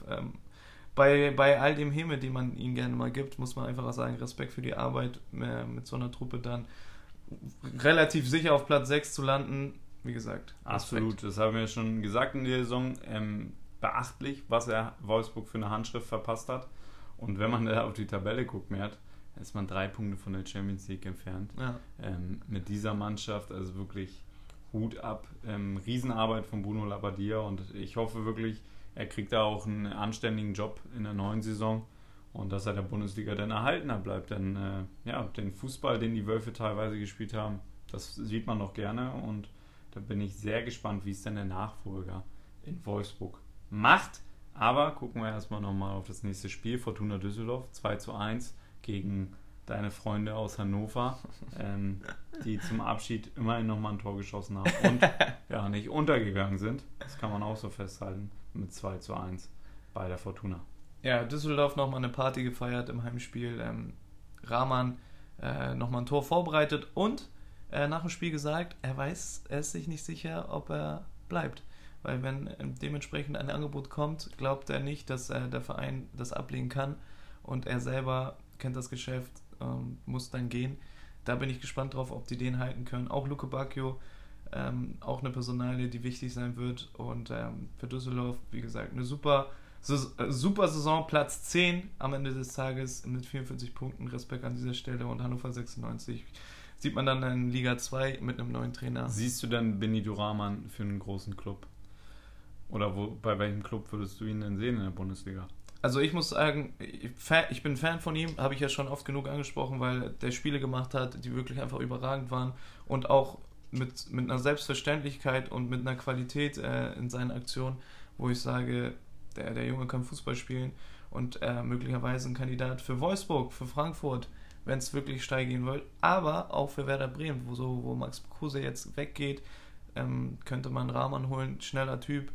Bei all dem Himmel, den man ihnen gerne mal gibt, muss man einfach sagen, Respekt für die Arbeit mit so einer Truppe dann relativ sicher auf Platz 6 zu landen. Wie gesagt, absolut, Respekt. Das haben wir schon gesagt in der Saison. Beachtlich, was er Wolfsburg für eine Handschrift verpasst hat. Und wenn man da auf die Tabelle guckt, ist man 3 Punkte von der Champions League entfernt. Ja. Mit dieser Mannschaft, also wirklich Hut ab. Riesenarbeit von Bruno Labbadia und ich hoffe wirklich, er kriegt da auch einen anständigen Job in der neuen Saison und dass er der Bundesliga dann erhaltener bleibt. Denn den Fußball, den die Wölfe teilweise gespielt haben, das sieht man noch gerne und da bin ich sehr gespannt, wie es denn der Nachfolger in Wolfsburg macht. Aber gucken wir erstmal nochmal auf das nächste Spiel. Fortuna Düsseldorf 2:1 gegen deine Freunde aus Hannover, die zum Abschied immerhin nochmal ein Tor geschossen haben und ja nicht untergegangen sind. Das kann man auch so festhalten mit 2:1 bei der Fortuna. Ja, Düsseldorf nochmal eine Party gefeiert im Heimspiel. Rahman nochmal ein Tor vorbereitet und nach dem Spiel gesagt, er ist sich nicht sicher, ob er bleibt. Weil wenn dementsprechend ein Angebot kommt, glaubt er nicht, dass der Verein das ablehnen kann und er selber kennt das Geschäft, muss dann gehen. Da bin ich gespannt drauf, ob die den halten können. Auch Luke Bacchio, auch eine Personalie, die wichtig sein wird. Und für Düsseldorf, wie gesagt, eine super Saison, Platz 10 am Ende des Tages mit 44 Punkten. Respekt an dieser Stelle. Und Hannover 96 sieht man dann in Liga 2 mit einem neuen Trainer. Siehst du dann Benito Rahman für einen großen Club? Oder bei welchem Club würdest du ihn denn sehen in der Bundesliga? Also ich muss sagen, ich bin Fan von ihm, habe ich ja schon oft genug angesprochen, weil der Spiele gemacht hat, die wirklich einfach überragend waren und auch mit einer Selbstverständlichkeit und mit einer Qualität in seinen Aktionen, wo ich sage, der Junge kann Fußball spielen und möglicherweise ein Kandidat für Wolfsburg, für Frankfurt, wenn es wirklich steil gehen will, aber auch für Werder Bremen, wo Max Kruse jetzt weggeht, könnte man Rahman holen, schneller Typ,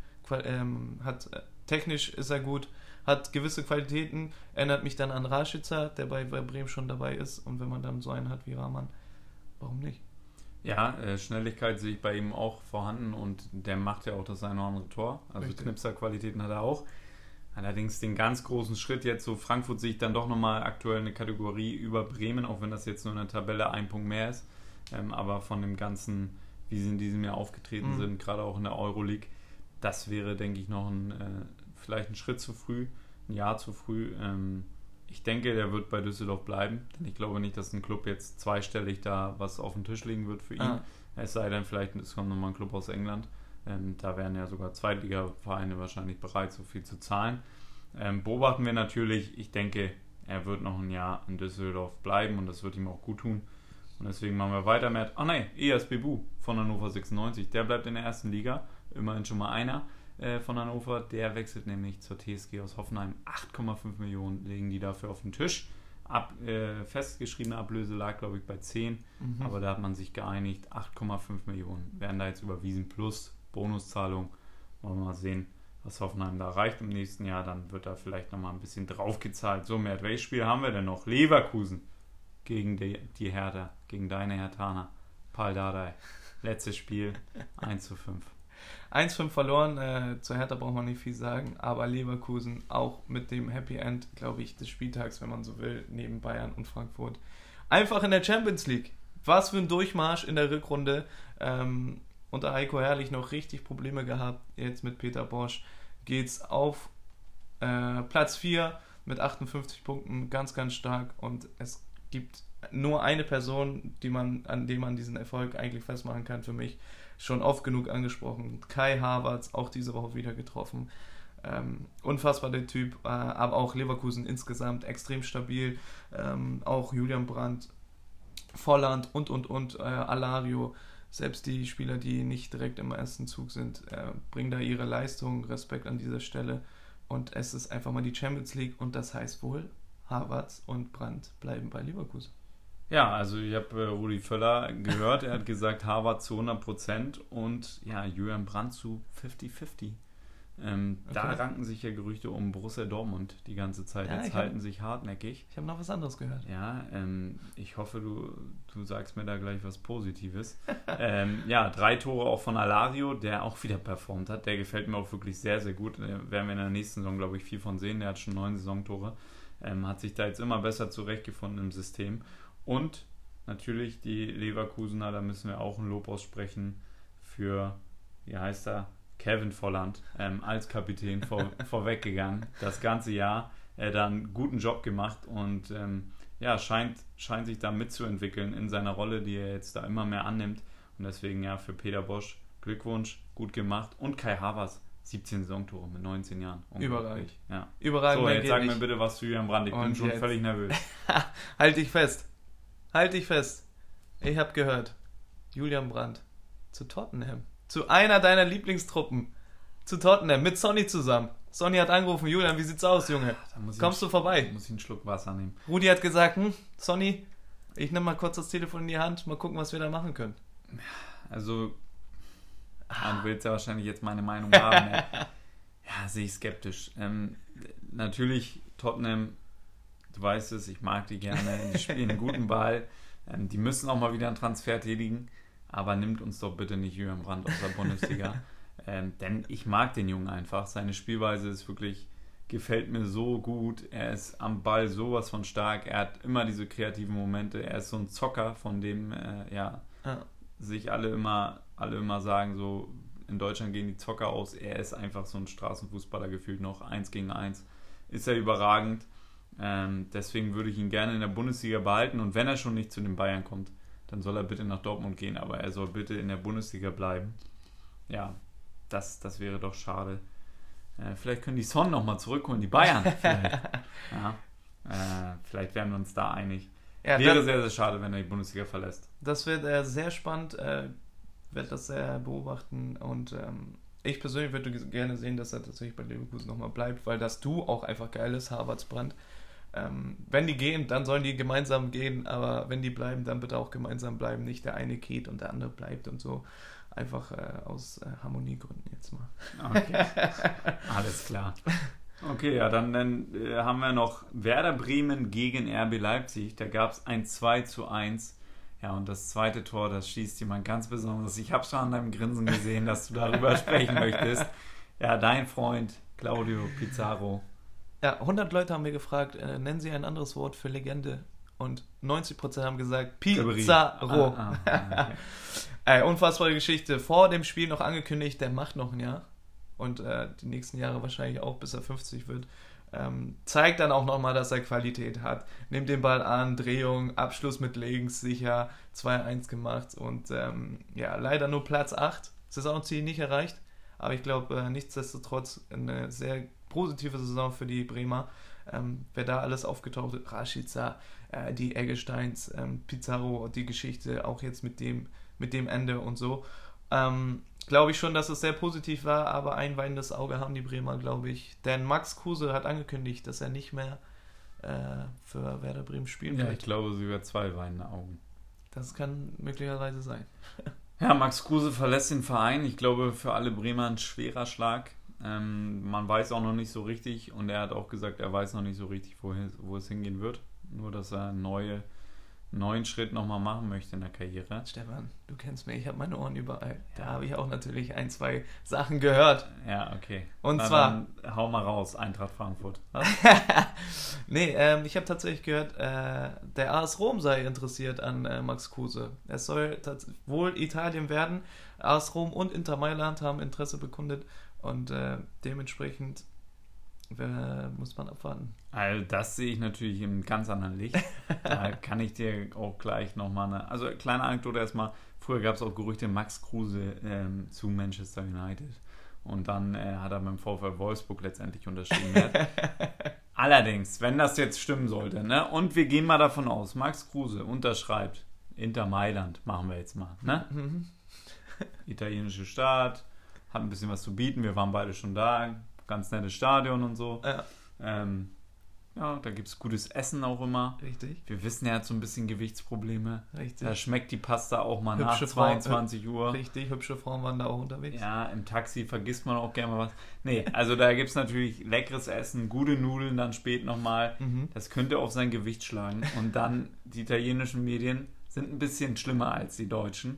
technisch ist er gut, hat gewisse Qualitäten, erinnert mich dann an Rashica, der bei Bremen schon dabei ist, und wenn man dann so einen hat wie Rahman, warum nicht? Ja, Schnelligkeit sehe ich bei ihm auch vorhanden und der macht ja auch das eine oder andere Tor, also Richtig. Knipser-Qualitäten hat er auch. Allerdings den ganz großen Schritt jetzt, so Frankfurt sehe ich dann doch nochmal aktuell eine Kategorie über Bremen, auch wenn das jetzt nur in der Tabelle ein Punkt mehr ist, aber von dem Ganzen, wie sie in diesem Jahr aufgetreten sind, gerade auch in der Euroleague, das wäre, denke ich, noch vielleicht ein Schritt zu früh, ein Jahr zu früh. Ich denke, der wird bei Düsseldorf bleiben, denn ich glaube nicht, dass ein Club jetzt zweistellig da was auf den Tisch legen wird für ihn. Es sei denn, vielleicht es kommt nochmal ein Club aus England. Da wären ja sogar Zweitliga-Vereine wahrscheinlich bereit, so viel zu zahlen. Beobachten wir natürlich, ich denke, er wird noch ein Jahr in Düsseldorf bleiben und das wird ihm auch gut tun. Und deswegen machen wir weiter mit, Eyas Bebu von Hannover 96, der bleibt in der ersten Liga, immerhin schon mal einer von Hannover, der wechselt nämlich zur TSG aus Hoffenheim. 8,5 Millionen legen die dafür auf den Tisch. Festgeschriebene Ablöse lag, glaube ich, bei 10, aber da hat man sich geeinigt, 8,5 Millionen werden da jetzt überwiesen, plus Bonuszahlung. Wollen wir mal sehen, was Hoffenheim da erreicht im nächsten Jahr, dann wird da vielleicht nochmal ein bisschen draufgezahlt. So, Mert, welches Spiel haben wir denn noch? Leverkusen gegen die Hertha, gegen deine Herthaner. Pal Dardai, letztes Spiel, 1:5. 1:5 verloren, zur Hertha braucht man nicht viel sagen, aber Leverkusen auch mit dem Happy End, glaube ich, des Spieltags, wenn man so will, neben Bayern und Frankfurt. Einfach in der Champions League. Was für ein Durchmarsch in der Rückrunde. Unter Heiko Herrlich noch richtig Probleme gehabt. Jetzt mit Peter Bosz geht's auf Platz 4 mit 58 Punkten, ganz, ganz stark, und es gibt nur eine Person, an der man diesen Erfolg eigentlich festmachen kann, für mich. Schon oft genug angesprochen. Kai Havertz, auch diese Woche wieder getroffen. Unfassbar der Typ, aber auch Leverkusen insgesamt extrem stabil. Auch Julian Brandt, Volland und Alario, selbst die Spieler, die nicht direkt im ersten Zug sind, bringen da ihre Leistung, Respekt an dieser Stelle. Und es ist einfach mal die Champions League und das heißt wohl, Havertz und Brandt bleiben bei Leverkusen. Ja, also ich habe Rudi Völler gehört, er hat gesagt, Havertz zu 100% und ja, Julian Brandt zu 50-50. Da ranken sich ja Gerüchte um Borussia Dortmund die ganze Zeit. Ja, jetzt halten sich hartnäckig. Ich habe noch was anderes gehört. Ja, ich hoffe, du sagst mir da gleich was Positives. 3 Tore auch von Alario, der auch wieder performt hat. Der gefällt mir auch wirklich sehr, sehr gut. Da werden wir in der nächsten Saison, glaube ich, viel von sehen. Der hat schon 9 Saisontore. Hat sich da jetzt immer besser zurechtgefunden im System. Und natürlich die Leverkusener, da müssen wir auch ein Lob aussprechen für, wie heißt er, Kevin Volland, als Kapitän vorweggegangen. Das ganze Jahr dann einen guten Job gemacht und scheint sich da mitzuentwickeln in seiner Rolle, die er jetzt da immer mehr annimmt. Und deswegen ja für Peter Bosz Glückwunsch, gut gemacht. Und Kai Havertz, 17 Saisontore mit 19 Jahren. Überragend. Ja. Überragend. So, jetzt sag mir bitte was zu Julian Brandt. Ich bin schon jetzt völlig nervös. Halt dich fest. Ich habe gehört, Julian Brandt zu Tottenham. Zu einer deiner Lieblingstruppen. Zu Tottenham, mit Sonny zusammen. Sonny hat angerufen, Julian, wie sieht's aus, Junge? Kommst du vorbei? Muss ich einen Schluck Wasser nehmen. Rudi hat gesagt, Sonny, ich nehme mal kurz das Telefon in die Hand, mal gucken, was wir da machen können. Also, du willst ja wahrscheinlich jetzt meine Meinung haben. Ja, sehe ich skeptisch. Natürlich, Tottenham, du weißt es, ich mag die gerne, die spielen einen guten Ball. Die müssen auch mal wieder einen Transfer tätigen, aber nimmt uns doch bitte nicht Julian Brandt aus der Bundesliga. Denn ich mag den Jungen einfach. Seine Spielweise ist wirklich, gefällt mir so gut. Er ist am Ball sowas von stark. Er hat immer diese kreativen Momente. Er ist so ein Zocker, von dem sich alle immer sagen, so in Deutschland gehen die Zocker aus. Er ist einfach so ein Straßenfußballer gefühlt noch. 1 gegen 1. Ist er überragend. Deswegen würde ich ihn gerne in der Bundesliga behalten. Und wenn er schon nicht zu den Bayern kommt, dann soll er bitte nach Dortmund gehen, aber er soll bitte in der Bundesliga bleiben. Ja, das wäre doch schade. Vielleicht können die Son nochmal zurückholen, die Bayern vielleicht. Ja, vielleicht werden wir uns da einig. Ja, wäre sehr, sehr schade, wenn er die Bundesliga verlässt. Das wird sehr spannend, werde das sehr beobachten und ich persönlich würde gerne sehen, dass er tatsächlich bei Leverkusen nochmal bleibt, weil das Duo auch einfach geil ist, Harvards-Brandt. Wenn die gehen, dann sollen die gemeinsam gehen, aber wenn die bleiben, dann bitte auch gemeinsam bleiben, nicht der eine geht und der andere bleibt und so. Einfach aus Harmoniegründen jetzt mal. Okay, alles klar. Okay, ja, dann haben wir noch Werder Bremen gegen RB Leipzig. Da gab es ein 2:1. Ja, und das zweite Tor, das schießt jemand ganz Besonderes. Ich habe schon an deinem Grinsen gesehen, dass du darüber sprechen möchtest. Ja, dein Freund Claudio Pizarro. Ja, 100 Leute haben mir gefragt, nennen Sie ein anderes Wort für Legende. Und 90% haben gesagt Pizarro. Okay. Unfassbare Geschichte. Vor dem Spiel noch angekündigt, der macht noch ein Jahr. Und die nächsten Jahre wahrscheinlich auch, bis er 50 wird. Zeigt dann auch nochmal, dass er Qualität hat. Nimmt den Ball an, Drehung, Abschluss mit links, sicher, 2:1 gemacht. Und leider nur Platz 8. Saisonziel nicht erreicht. Aber ich glaube, nichtsdestotrotz eine sehr positive Saison für die Bremer. Wer da alles aufgetaucht ist, Rashica, die Eggesteins, Pizarro, die Geschichte, auch jetzt mit dem Ende und so. Glaube ich schon, dass es sehr positiv war, aber ein weinendes Auge haben die Bremer, glaube ich. Denn Max Kruse hat angekündigt, dass er nicht mehr für Werder Bremen spielen wird. Ja, ich glaube sogar 2 weinende Augen. Das kann möglicherweise sein. Ja, Max Kruse verlässt den Verein. Ich glaube, für alle Bremer ein schwerer Schlag. Man weiß auch noch nicht so richtig und er hat auch gesagt, er weiß noch nicht so richtig, wo es hingehen wird. Nur, dass er einen neuen Schritt nochmal machen möchte in der Karriere. Stefan, du kennst mich, ich habe meine Ohren überall. Ja. Da habe ich auch natürlich 1, 2 Sachen gehört. Ja, okay. Und zwar... Dann hau mal raus, Eintracht Frankfurt. Was? Nee, ich habe tatsächlich gehört, der AS Rom sei interessiert an Max Kruse. Es soll wohl Italien werden. AS Rom und Inter Mailand haben Interesse bekundet und dementsprechend muss man abwarten. Also das sehe ich natürlich im ganz anderen Licht. Da kann ich dir auch gleich nochmal also kleine Anekdote erstmal. Früher gab es auch Gerüchte, Max Kruse zu Manchester United. Und dann hat er beim VfL Wolfsburg letztendlich unterschrieben. Allerdings, wenn das jetzt stimmen sollte, ne? Und wir gehen mal davon aus, Max Kruse unterschreibt Inter Mailand, machen wir jetzt mal, ne? Italienische Stadt, hat ein bisschen was zu bieten, wir waren beide schon da, ganz nettes Stadion und so. Ja. Da gibt es gutes Essen auch immer. Richtig. Wir wissen, er hat so ein bisschen Gewichtsprobleme. Richtig. Da schmeckt die Pasta auch mal nach 22 Uhr. Richtig, hübsche Frauen waren da auch unterwegs. Ja, im Taxi vergisst man auch gerne mal was. Nee, also da gibt es natürlich leckeres Essen, gute Nudeln dann spät nochmal. Das könnte auf sein Gewicht schlagen. Und dann, die italienischen Medien sind ein bisschen schlimmer als die deutschen.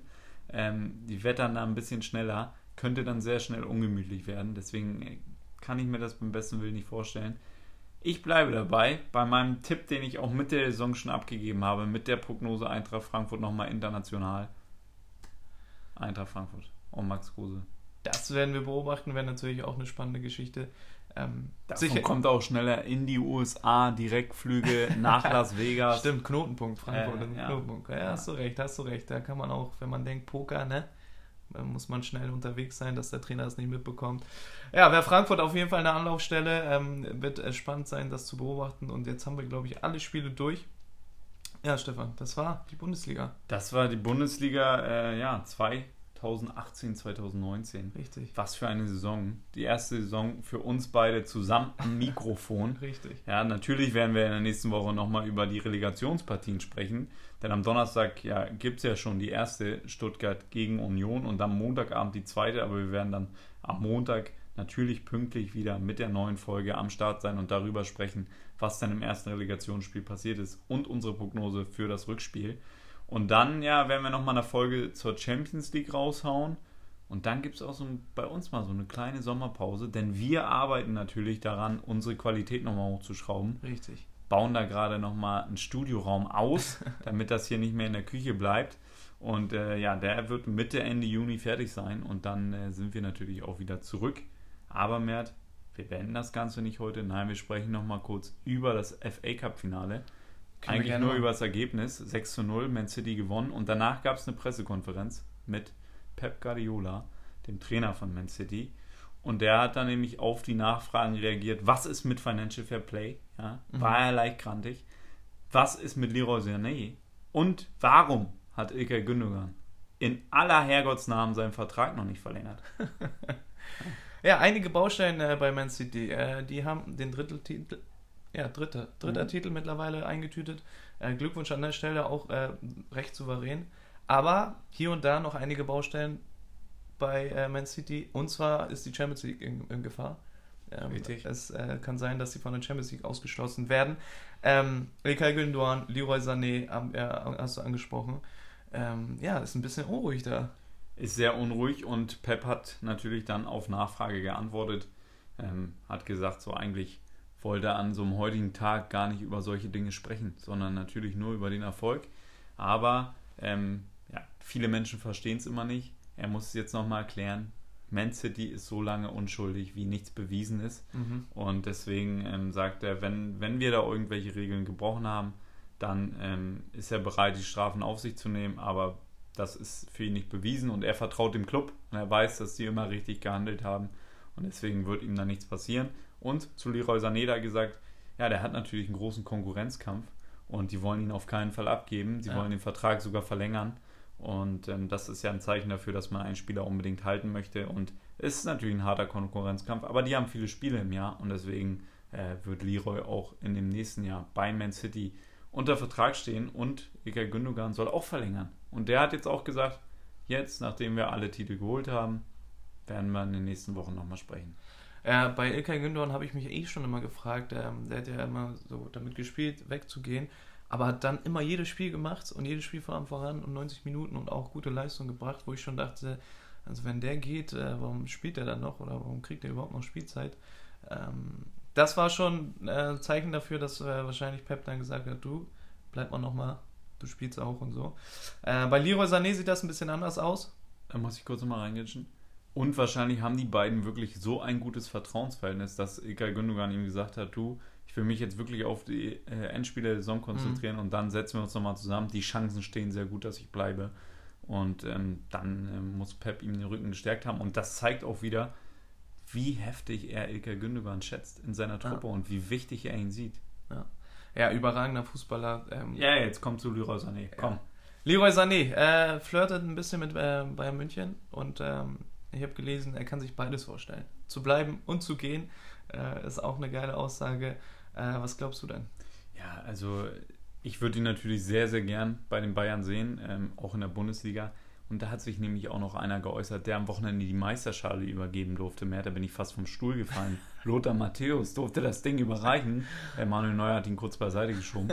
Die wettern da ein bisschen schneller. Könnte dann sehr schnell ungemütlich werden. Deswegen kann ich mir das beim besten Willen nicht vorstellen. Ich bleibe dabei, bei meinem Tipp, den ich auch mit der Saison schon abgegeben habe, mit der Prognose Eintracht Frankfurt nochmal international. Eintracht Frankfurt und Max Kruse. Das werden wir beobachten, wäre natürlich auch eine spannende Geschichte. Davon kommt auch schneller in die USA, Direktflüge nach Las Vegas. Stimmt, Knotenpunkt, Frankfurt ist ein Knotenpunkt. Ja, hast du recht. Da kann man auch, wenn man denkt, Poker, ne? Muss man schnell unterwegs sein, dass der Trainer das nicht mitbekommt. Ja, wäre Frankfurt auf jeden Fall eine Anlaufstelle. Wird spannend sein, das zu beobachten. Und jetzt haben wir, glaube ich, alle Spiele durch. Ja, Stefan, das war die Bundesliga. Das war die Bundesliga, 2018, 2019. Richtig. Was für eine Saison. Die erste Saison für uns beide zusammen am Mikrofon. Richtig. Ja, natürlich werden wir in der nächsten Woche nochmal über die Relegationspartien sprechen. Denn am Donnerstag gibt es ja schon die erste, Stuttgart gegen Union, und am Montagabend die zweite, aber wir werden dann am Montag natürlich pünktlich wieder mit der neuen Folge am Start sein und darüber sprechen, was dann im ersten Relegationsspiel passiert ist und unsere Prognose für das Rückspiel. Und dann werden wir nochmal eine Folge zur Champions League raushauen. Und dann gibt es auch bei uns mal so eine kleine Sommerpause, denn wir arbeiten natürlich daran, unsere Qualität nochmal hochzuschrauben. Richtig. Bauen da gerade nochmal einen Studioraum aus, damit das hier nicht mehr in der Küche bleibt. Und der wird Mitte, Ende Juni fertig sein. Und dann sind wir natürlich auch wieder zurück. Aber Mert, wir beenden das Ganze nicht heute. Nein, wir sprechen nochmal kurz über das FA Cup Finale. Eigentlich nur über das Ergebnis. 6:0, Man City gewonnen. Und danach gab es eine Pressekonferenz mit Pep Guardiola, dem Trainer von Man City. Und der hat dann nämlich auf die Nachfragen reagiert, was ist mit Financial Fair Play? Ja, war er leicht grantig? Was ist mit Leroy Sané? Und warum hat Ilkay Gündogan in aller Herrgottsnamen seinen Vertrag noch nicht verlängert? Ja, einige Baustellen bei Man City. Die haben den dritter Titel mittlerweile eingetütet. Glückwunsch an der Stelle, auch recht souverän. Aber hier und da noch einige Baustellen bei Man City. Und zwar ist die Champions League in Gefahr. Richtig. Es kann sein, dass sie von der Champions League ausgeschlossen werden. Ilkay Gündogan, Leroy Sané hast du angesprochen. Ist ein bisschen unruhig da. Ist sehr unruhig und Pep hat natürlich dann auf Nachfrage geantwortet. Hat gesagt, so eigentlich wollte er an so einem heutigen Tag gar nicht über solche Dinge sprechen, sondern natürlich nur über den Erfolg. Aber viele Menschen verstehen es immer nicht. Er muss es jetzt nochmal erklären. Man City ist so lange unschuldig, wie nichts bewiesen ist. Und deswegen sagt er, wenn wir da irgendwelche Regeln gebrochen haben, dann ist er bereit, die Strafen auf sich zu nehmen. Aber das ist für ihn nicht bewiesen und er vertraut dem Club. Und er weiß, dass die immer richtig gehandelt haben. Und deswegen wird ihm da nichts passieren. Und zu Leroy Sané da gesagt, ja, der hat natürlich einen großen Konkurrenzkampf. Und die wollen ihn auf keinen Fall abgeben. Sie wollen den Vertrag sogar verlängern. Und das ist ja ein Zeichen dafür, dass man einen Spieler unbedingt halten möchte. Und es ist natürlich ein harter Konkurrenzkampf, aber die haben viele Spiele im Jahr. Und deswegen wird Leroy auch in dem nächsten Jahr bei Man City unter Vertrag stehen. Und Ilkay Gündogan soll auch verlängern. Und der hat jetzt auch gesagt, jetzt, nachdem wir alle Titel geholt haben, werden wir in den nächsten Wochen nochmal sprechen. Bei Ilkay Gündogan habe ich mich schon immer gefragt, der hat ja immer so damit gespielt, wegzugehen, aber hat dann immer jedes Spiel gemacht und jedes Spiel von Anfang an und 90 Minuten und auch gute Leistung gebracht, wo ich schon dachte, also wenn der geht, warum spielt er dann noch oder warum kriegt er überhaupt noch Spielzeit? Das war schon ein Zeichen dafür, dass wahrscheinlich Pep dann gesagt hat, du, bleib mal nochmal, du spielst auch und so. Bei Leroy Sané sieht das ein bisschen anders aus. Da muss ich kurz nochmal reingitschen. Und wahrscheinlich haben die beiden wirklich so ein gutes Vertrauensverhältnis, dass Ilkay Gündogan ihm gesagt hat, du, ich will mich jetzt wirklich auf die Endspiele der Saison konzentrieren und dann setzen wir uns nochmal zusammen. Die Chancen stehen sehr gut, dass ich bleibe. Und dann muss Pep ihm den Rücken gestärkt haben. Und das zeigt auch wieder, wie heftig er Ilkay Gündogan schätzt in seiner Truppe und wie wichtig er ihn sieht. Ja, überragender Fußballer. Jetzt kommt zu Leroy Sané. Komm. Leroy Sané flirtet ein bisschen mit Bayern München und ich habe gelesen, er kann sich beides vorstellen. Zu bleiben und zu gehen, ist auch eine geile Aussage. Was glaubst du denn? Ja, also ich würde ihn natürlich sehr, sehr gern bei den Bayern sehen, auch in der Bundesliga. Und da hat sich nämlich auch noch einer geäußert, der am Wochenende die Meisterschale übergeben durfte. Da bin ich fast vom Stuhl gefallen. Lothar Matthäus durfte das Ding überreichen. Manuel Neuer hat ihn kurz beiseite geschoben.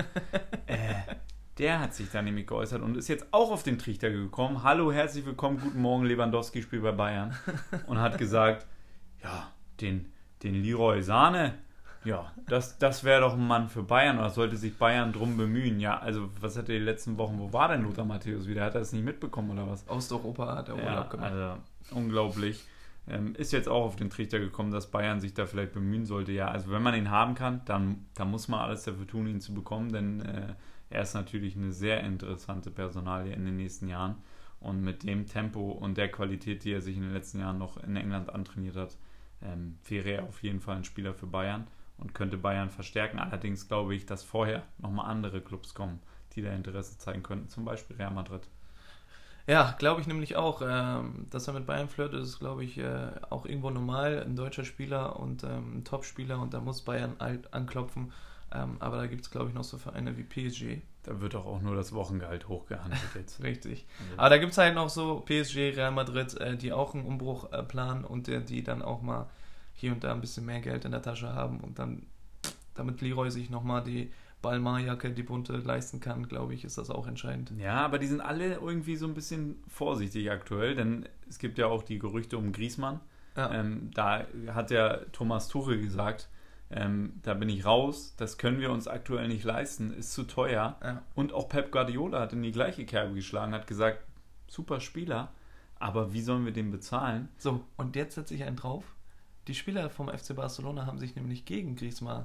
Der hat sich da nämlich geäußert und ist jetzt auch auf den Trichter gekommen. Hallo, herzlich willkommen, guten Morgen, Lewandowski spielt bei Bayern. Und hat gesagt, ja, den Leroy Sané, ja, das wäre doch ein Mann für Bayern oder sollte sich Bayern drum bemühen. Ja, also was hat er die letzten Wochen, wo war denn Lothar Matthäus wieder? Hat er das nicht mitbekommen oder was? Osteuropa hat er Urlaub gemacht. Also unglaublich. Ist jetzt auch auf den Trichter gekommen, dass Bayern sich da vielleicht bemühen sollte. Ja, also wenn man ihn haben kann, dann muss man alles dafür tun, ihn zu bekommen, denn er ist natürlich eine sehr interessante Personalie in den nächsten Jahren. Und mit dem Tempo und der Qualität, die er sich in den letzten Jahren noch in England antrainiert hat, wäre er auf jeden Fall ein Spieler für Bayern und könnte Bayern verstärken. Allerdings glaube ich, dass vorher nochmal andere Clubs kommen, die da Interesse zeigen könnten. Zum Beispiel Real Madrid. Ja, glaube ich nämlich auch. Dass er mit Bayern flirtet, ist, glaube ich, auch irgendwo normal. Ein deutscher Spieler und ein Top-Spieler und da muss Bayern halt anklopfen. Aber da gibt es, glaube ich, noch so Vereine wie PSG. Da wird auch nur das Wochengehalt hochgehandelt jetzt. Richtig. Aber da gibt es halt noch so PSG, Real Madrid, die auch einen Umbruch planen und die dann auch mal hier und da ein bisschen mehr Geld in der Tasche haben und dann, damit Leroy sich nochmal die Balmain-Jacke, die bunte, leisten kann, glaube ich, ist das auch entscheidend. Ja, aber die sind alle irgendwie so ein bisschen vorsichtig aktuell, denn es gibt ja auch die Gerüchte um Griezmann. Ja. Da hat ja Thomas Tuchel gesagt, da bin ich raus, das können wir uns aktuell nicht leisten, ist zu teuer. Ja. Und auch Pep Guardiola hat in die gleiche Kerbe geschlagen, hat gesagt, super Spieler, aber wie sollen wir den bezahlen? So, und jetzt setze ich einen drauf. Die Spieler vom FC Barcelona haben sich nämlich gegen Griezmann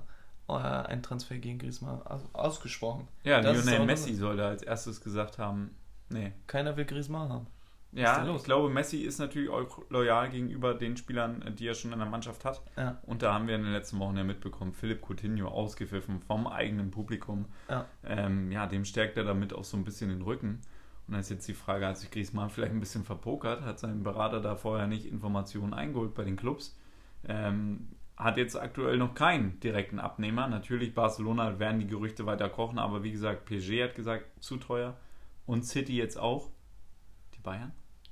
ein Transfer gegen Griezmann ausgesprochen. Ja, Lionel Messi soll da als erstes gesagt haben, nee. Keiner will Griezmann haben. Ja, ich glaube, Messi ist natürlich auch loyal gegenüber den Spielern, die er schon in der Mannschaft hat. Ja. Und da haben wir in den letzten Wochen ja mitbekommen, Philipp Coutinho ausgepfiffen vom eigenen Publikum. Ja. Dem stärkt er damit auch so ein bisschen den Rücken. Und dann ist jetzt die Frage, hat sich Griezmann vielleicht ein bisschen verpokert, hat seinen Berater da vorher nicht Informationen eingeholt bei den Clubs. Hat jetzt aktuell noch keinen direkten Abnehmer. Natürlich, Barcelona werden die Gerüchte weiter kochen, aber wie gesagt, PSG hat gesagt, zu teuer. Und City jetzt auch. Die Bayern?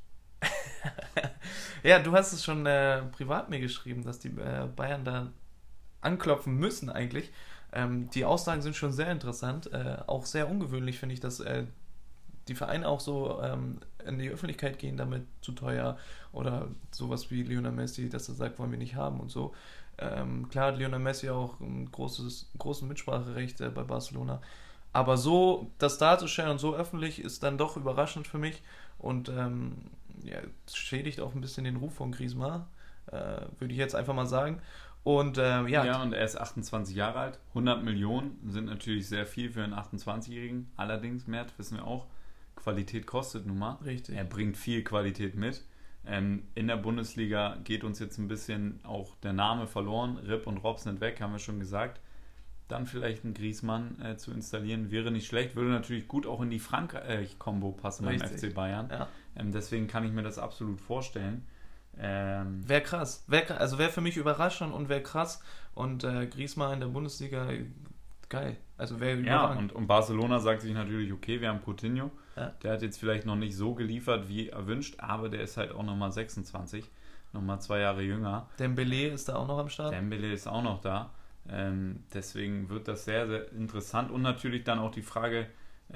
Ja, du hast es schon privat mir geschrieben, dass die Bayern da anklopfen müssen eigentlich. Die Aussagen sind schon sehr interessant. Auch sehr ungewöhnlich finde ich, dass die Vereine auch so in die Öffentlichkeit gehen, damit zu teuer oder sowas wie Lionel Messi, dass er sagt, wollen wir nicht haben und so. Klar hat Lionel Messi auch ein großes Mitspracherecht bei Barcelona. Aber so das darzustellen und so öffentlich ist dann doch überraschend für mich und schädigt auch ein bisschen den Ruf von Griezmann, würde ich jetzt einfach mal sagen. Und Ja, und er ist 28 Jahre alt. 100 Millionen sind natürlich sehr viel für einen 28-Jährigen. Allerdings, Mert, wissen wir auch, Qualität kostet nun mal. Richtig. Er bringt viel Qualität mit. In der Bundesliga geht uns jetzt ein bisschen auch der Name verloren. Rip und Rob sind weg, haben wir schon gesagt. Dann vielleicht einen Griezmann zu installieren, wäre nicht schlecht. Würde natürlich gut auch in die Frankreich-Kombo passen beim FC Bayern. Ja. Deswegen kann ich mir das absolut vorstellen. Wäre krass. Wäre für mich überraschend und wäre krass. Und Griezmann in der Bundesliga, geil. Also wäre überragend. Ja, und Barcelona sagt sich natürlich, okay, wir haben Coutinho. Ja. Der hat jetzt vielleicht noch nicht so geliefert, wie erwünscht, aber der ist halt auch nochmal 26. Nochmal 2 Jahre jünger. Dembélé ist da auch noch am Start. Dembélé ist auch noch da. Deswegen wird das sehr, sehr interessant. Und natürlich dann auch die Frage,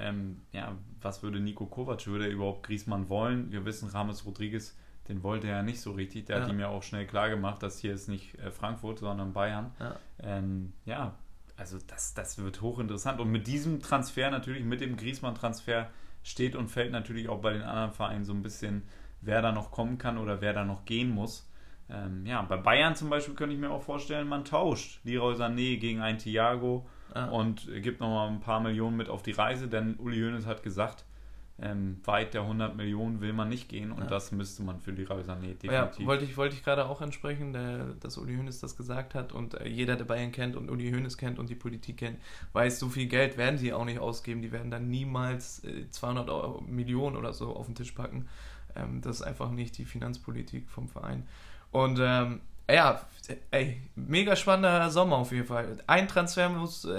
was würde Niko Kovac, würde er überhaupt Griezmann wollen? Wir wissen, James Rodriguez, den wollte er ja nicht so richtig. Der hat ihm ja auch schnell klar gemacht, dass hier ist nicht Frankfurt, sondern Bayern. Ja. Also das wird hochinteressant. Und mit diesem Transfer natürlich, mit dem Griezmann-Transfer, steht und fällt natürlich auch bei den anderen Vereinen so ein bisschen, wer da noch kommen kann oder wer da noch gehen muss. Bei Bayern zum Beispiel könnte ich mir auch vorstellen, man tauscht Leroy Sané gegen einen Thiago und gibt nochmal ein paar Millionen mit auf die Reise, denn Uli Hoeneß hat gesagt, weit der 100 Millionen will man nicht gehen und das müsste man für Leroy Sané definitiv. Ja, wollte ich gerade auch ansprechen, dass Uli Hoeneß das gesagt hat und jeder, der Bayern kennt und Uli Hoeneß kennt und die Politik kennt, weiß, so viel Geld werden sie auch nicht ausgeben, die werden dann niemals 200 Millionen oder so auf den Tisch packen. Das ist einfach nicht die Finanzpolitik vom Verein. Und mega spannender Sommer auf jeden Fall. Ein Transfer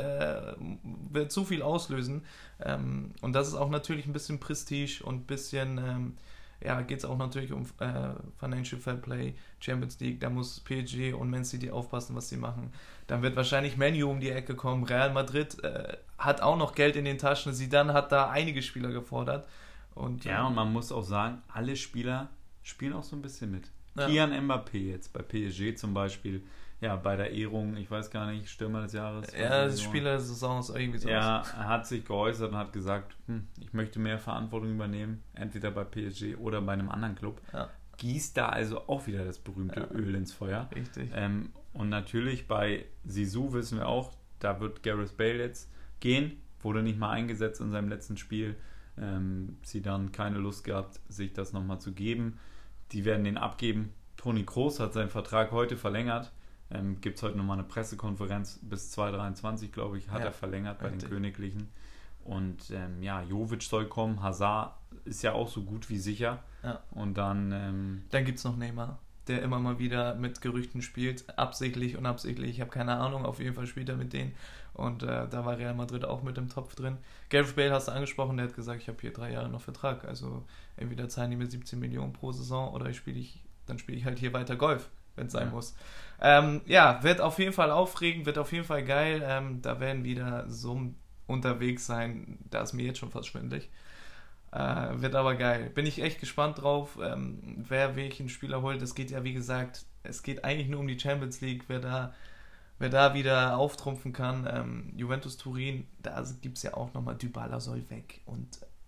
wird zu viel auslösen. Und das ist auch natürlich ein bisschen Prestige und ein bisschen, geht es auch natürlich um Financial Fair Play, Champions League. Da muss PSG und Man City aufpassen, was sie machen. Dann wird wahrscheinlich Man U um die Ecke kommen. Real Madrid hat auch noch Geld in den Taschen. Zidane hat da einige Spieler gefordert. Und man muss auch sagen, alle Spieler spielen auch so ein bisschen mit. Ja. Kylian Mbappé jetzt bei PSG zum Beispiel, bei der Ehrung, ich weiß gar nicht, Stürmer des Jahres. Ja, das Spieler der Saison ist irgendwie so. Ja, er hat sich geäußert und hat gesagt, ich möchte mehr Verantwortung übernehmen, entweder bei PSG oder bei einem anderen Club. Ja. Gießt da also auch wieder das berühmte Öl ins Feuer. Richtig. Und natürlich bei Zizou wissen wir auch, da wird Gareth Bale jetzt gehen, wurde nicht mal eingesetzt in seinem letzten Spiel. Zidane keine Lust gehabt, sich das nochmal zu geben. Die werden den abgeben. Toni Kroos hat seinen Vertrag heute verlängert. Gibt es heute nochmal eine Pressekonferenz bis 2023, glaube ich, hat er verlängert bei den Königlichen. Und Jovic soll kommen. Hazard ist ja auch so gut wie sicher. Ja. Und dann gibt es noch Neymar, der immer mal wieder mit Gerüchten spielt. Absichtlich, unabsichtlich. Ich habe keine Ahnung. Auf jeden Fall spielt er mit denen. Und da war Real Madrid auch mit im Topf drin. Gareth Bale hast du angesprochen, der hat gesagt, ich habe hier 3 Jahre noch Vertrag. Also entweder zahlen die mir 17 Millionen pro Saison oder dann spiele ich halt hier weiter Golf, wenn es sein muss. Wird auf jeden Fall aufregend, wird auf jeden Fall geil. Da werden wieder Summen unterwegs sein. Da ist mir jetzt schon fast schwindelig. Wird aber geil. Bin ich echt gespannt drauf, wer welchen Spieler holt. Es geht ja, wie gesagt, es geht eigentlich nur um die Champions League, wer da wieder auftrumpfen kann. Juventus Turin, da gibt es ja auch nochmal, Dybala soll weg und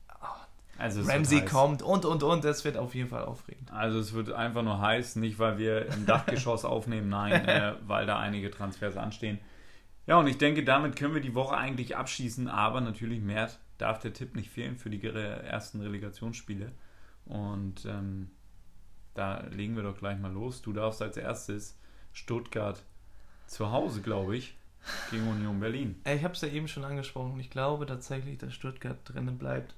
Ramsey kommt und es wird auf jeden Fall aufregend. Also es wird einfach nur heiß, nicht weil wir im Dachgeschoss aufnehmen, nein, weil da einige Transfers anstehen. Ja, und ich denke, damit können wir die Woche eigentlich abschließen, aber natürlich, Mert, darf der Tipp nicht fehlen für die ersten Relegationsspiele. Und da legen wir doch gleich mal los. Du darfst als erstes Stuttgart zu Hause, glaube ich, gegen Union Berlin. Ich habe es ja eben schon angesprochen. Ich glaube tatsächlich, dass Stuttgart drinnen bleibt.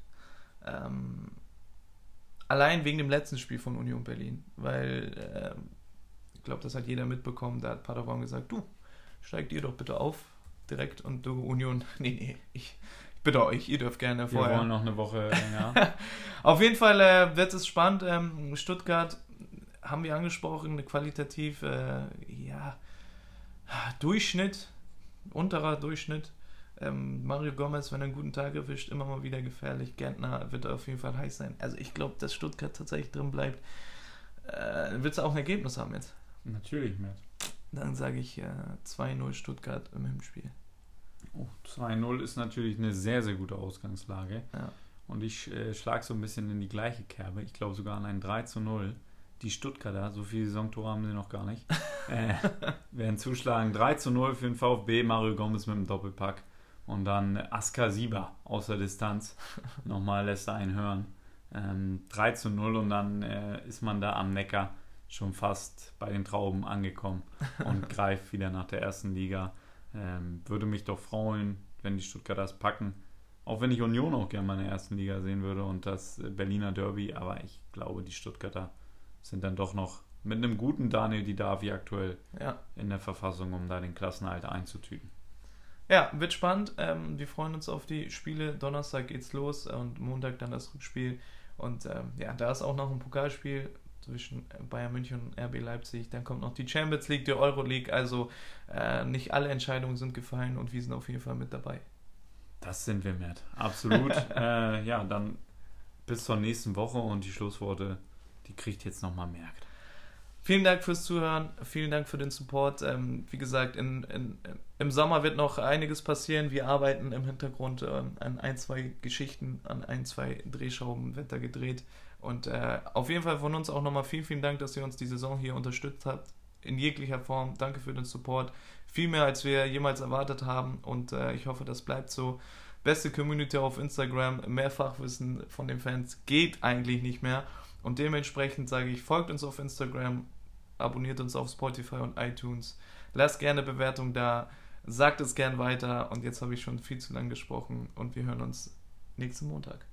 Allein wegen dem letzten Spiel von Union Berlin. Weil ich glaube, das hat jeder mitbekommen. Da hat Paderborn gesagt, du, steigt ihr doch bitte auf direkt. Und du, Union, nee, ich bitte euch, ihr dürft gerne vorher. Wir wollen noch eine Woche länger. Auf jeden Fall wird es spannend. Stuttgart haben wir angesprochen, qualitativ, Durchschnitt, unterer Durchschnitt. Mario Gomez, wenn er einen guten Tag erwischt, immer mal wieder gefährlich. Gentner wird auf jeden Fall heiß sein. Also ich glaube, dass Stuttgart tatsächlich drin bleibt. Wird es auch ein Ergebnis haben jetzt? Natürlich, Matt. Dann sage ich 2-0 Stuttgart im Hinspiel. Oh, 2-0 ist natürlich eine sehr, sehr gute Ausgangslage. Ja. Und ich schlage so ein bisschen in die gleiche Kerbe. Ich glaube sogar an ein 3-0. Die Stuttgarter, so viele Saisontore haben sie noch gar nicht, werden zuschlagen. 3-0 für den VfB, Mario Gomez mit dem Doppelpack. Und dann Askar Sieber aus der Distanz. Nochmal lässt er einen hören. 3-0 und dann ist man da am Neckar schon fast bei den Trauben angekommen und greift wieder nach der ersten Liga. Würde mich doch freuen, wenn die Stuttgarter es packen. Auch wenn ich Union auch gerne mal in der ersten Liga sehen würde und das Berliner Derby. Aber ich glaube, die Stuttgarter sind dann doch noch mit einem guten Daniel Didavi aktuell in der Verfassung, um da den Klassenerhalt einzutüten. Ja, wird spannend. Wir freuen uns auf die Spiele. Donnerstag geht's los und Montag dann das Rückspiel. Und da ist auch noch ein Pokalspiel zwischen Bayern München und RB Leipzig. Dann kommt noch die Champions League, die Euro League. Also nicht alle Entscheidungen sind gefallen und wir sind auf jeden Fall mit dabei. Das sind wir, Mert. Absolut. Dann bis zur nächsten Woche und die Schlussworte, die kriegt jetzt nochmal Merkt. Vielen Dank fürs Zuhören, vielen Dank für den Support. Wie gesagt, im Sommer wird noch einiges passieren. Wir arbeiten im Hintergrund an 1-2 Geschichten, an 1-2 Drehschrauben wird da gedreht. Und auf jeden Fall von uns auch nochmal vielen Dank, dass ihr uns die Saison hier unterstützt habt. In jeglicher Form. Danke für den Support. Viel mehr, als wir jemals erwartet haben. Und ich hoffe, das bleibt so. Beste Community auf Instagram. Mehr Fachwissen von den Fans geht eigentlich nicht mehr. Und dementsprechend sage ich, folgt uns auf Instagram, abonniert uns auf Spotify und iTunes, lasst gerne Bewertung da, sagt es gern weiter und jetzt habe ich schon viel zu lang gesprochen und wir hören uns nächsten Montag.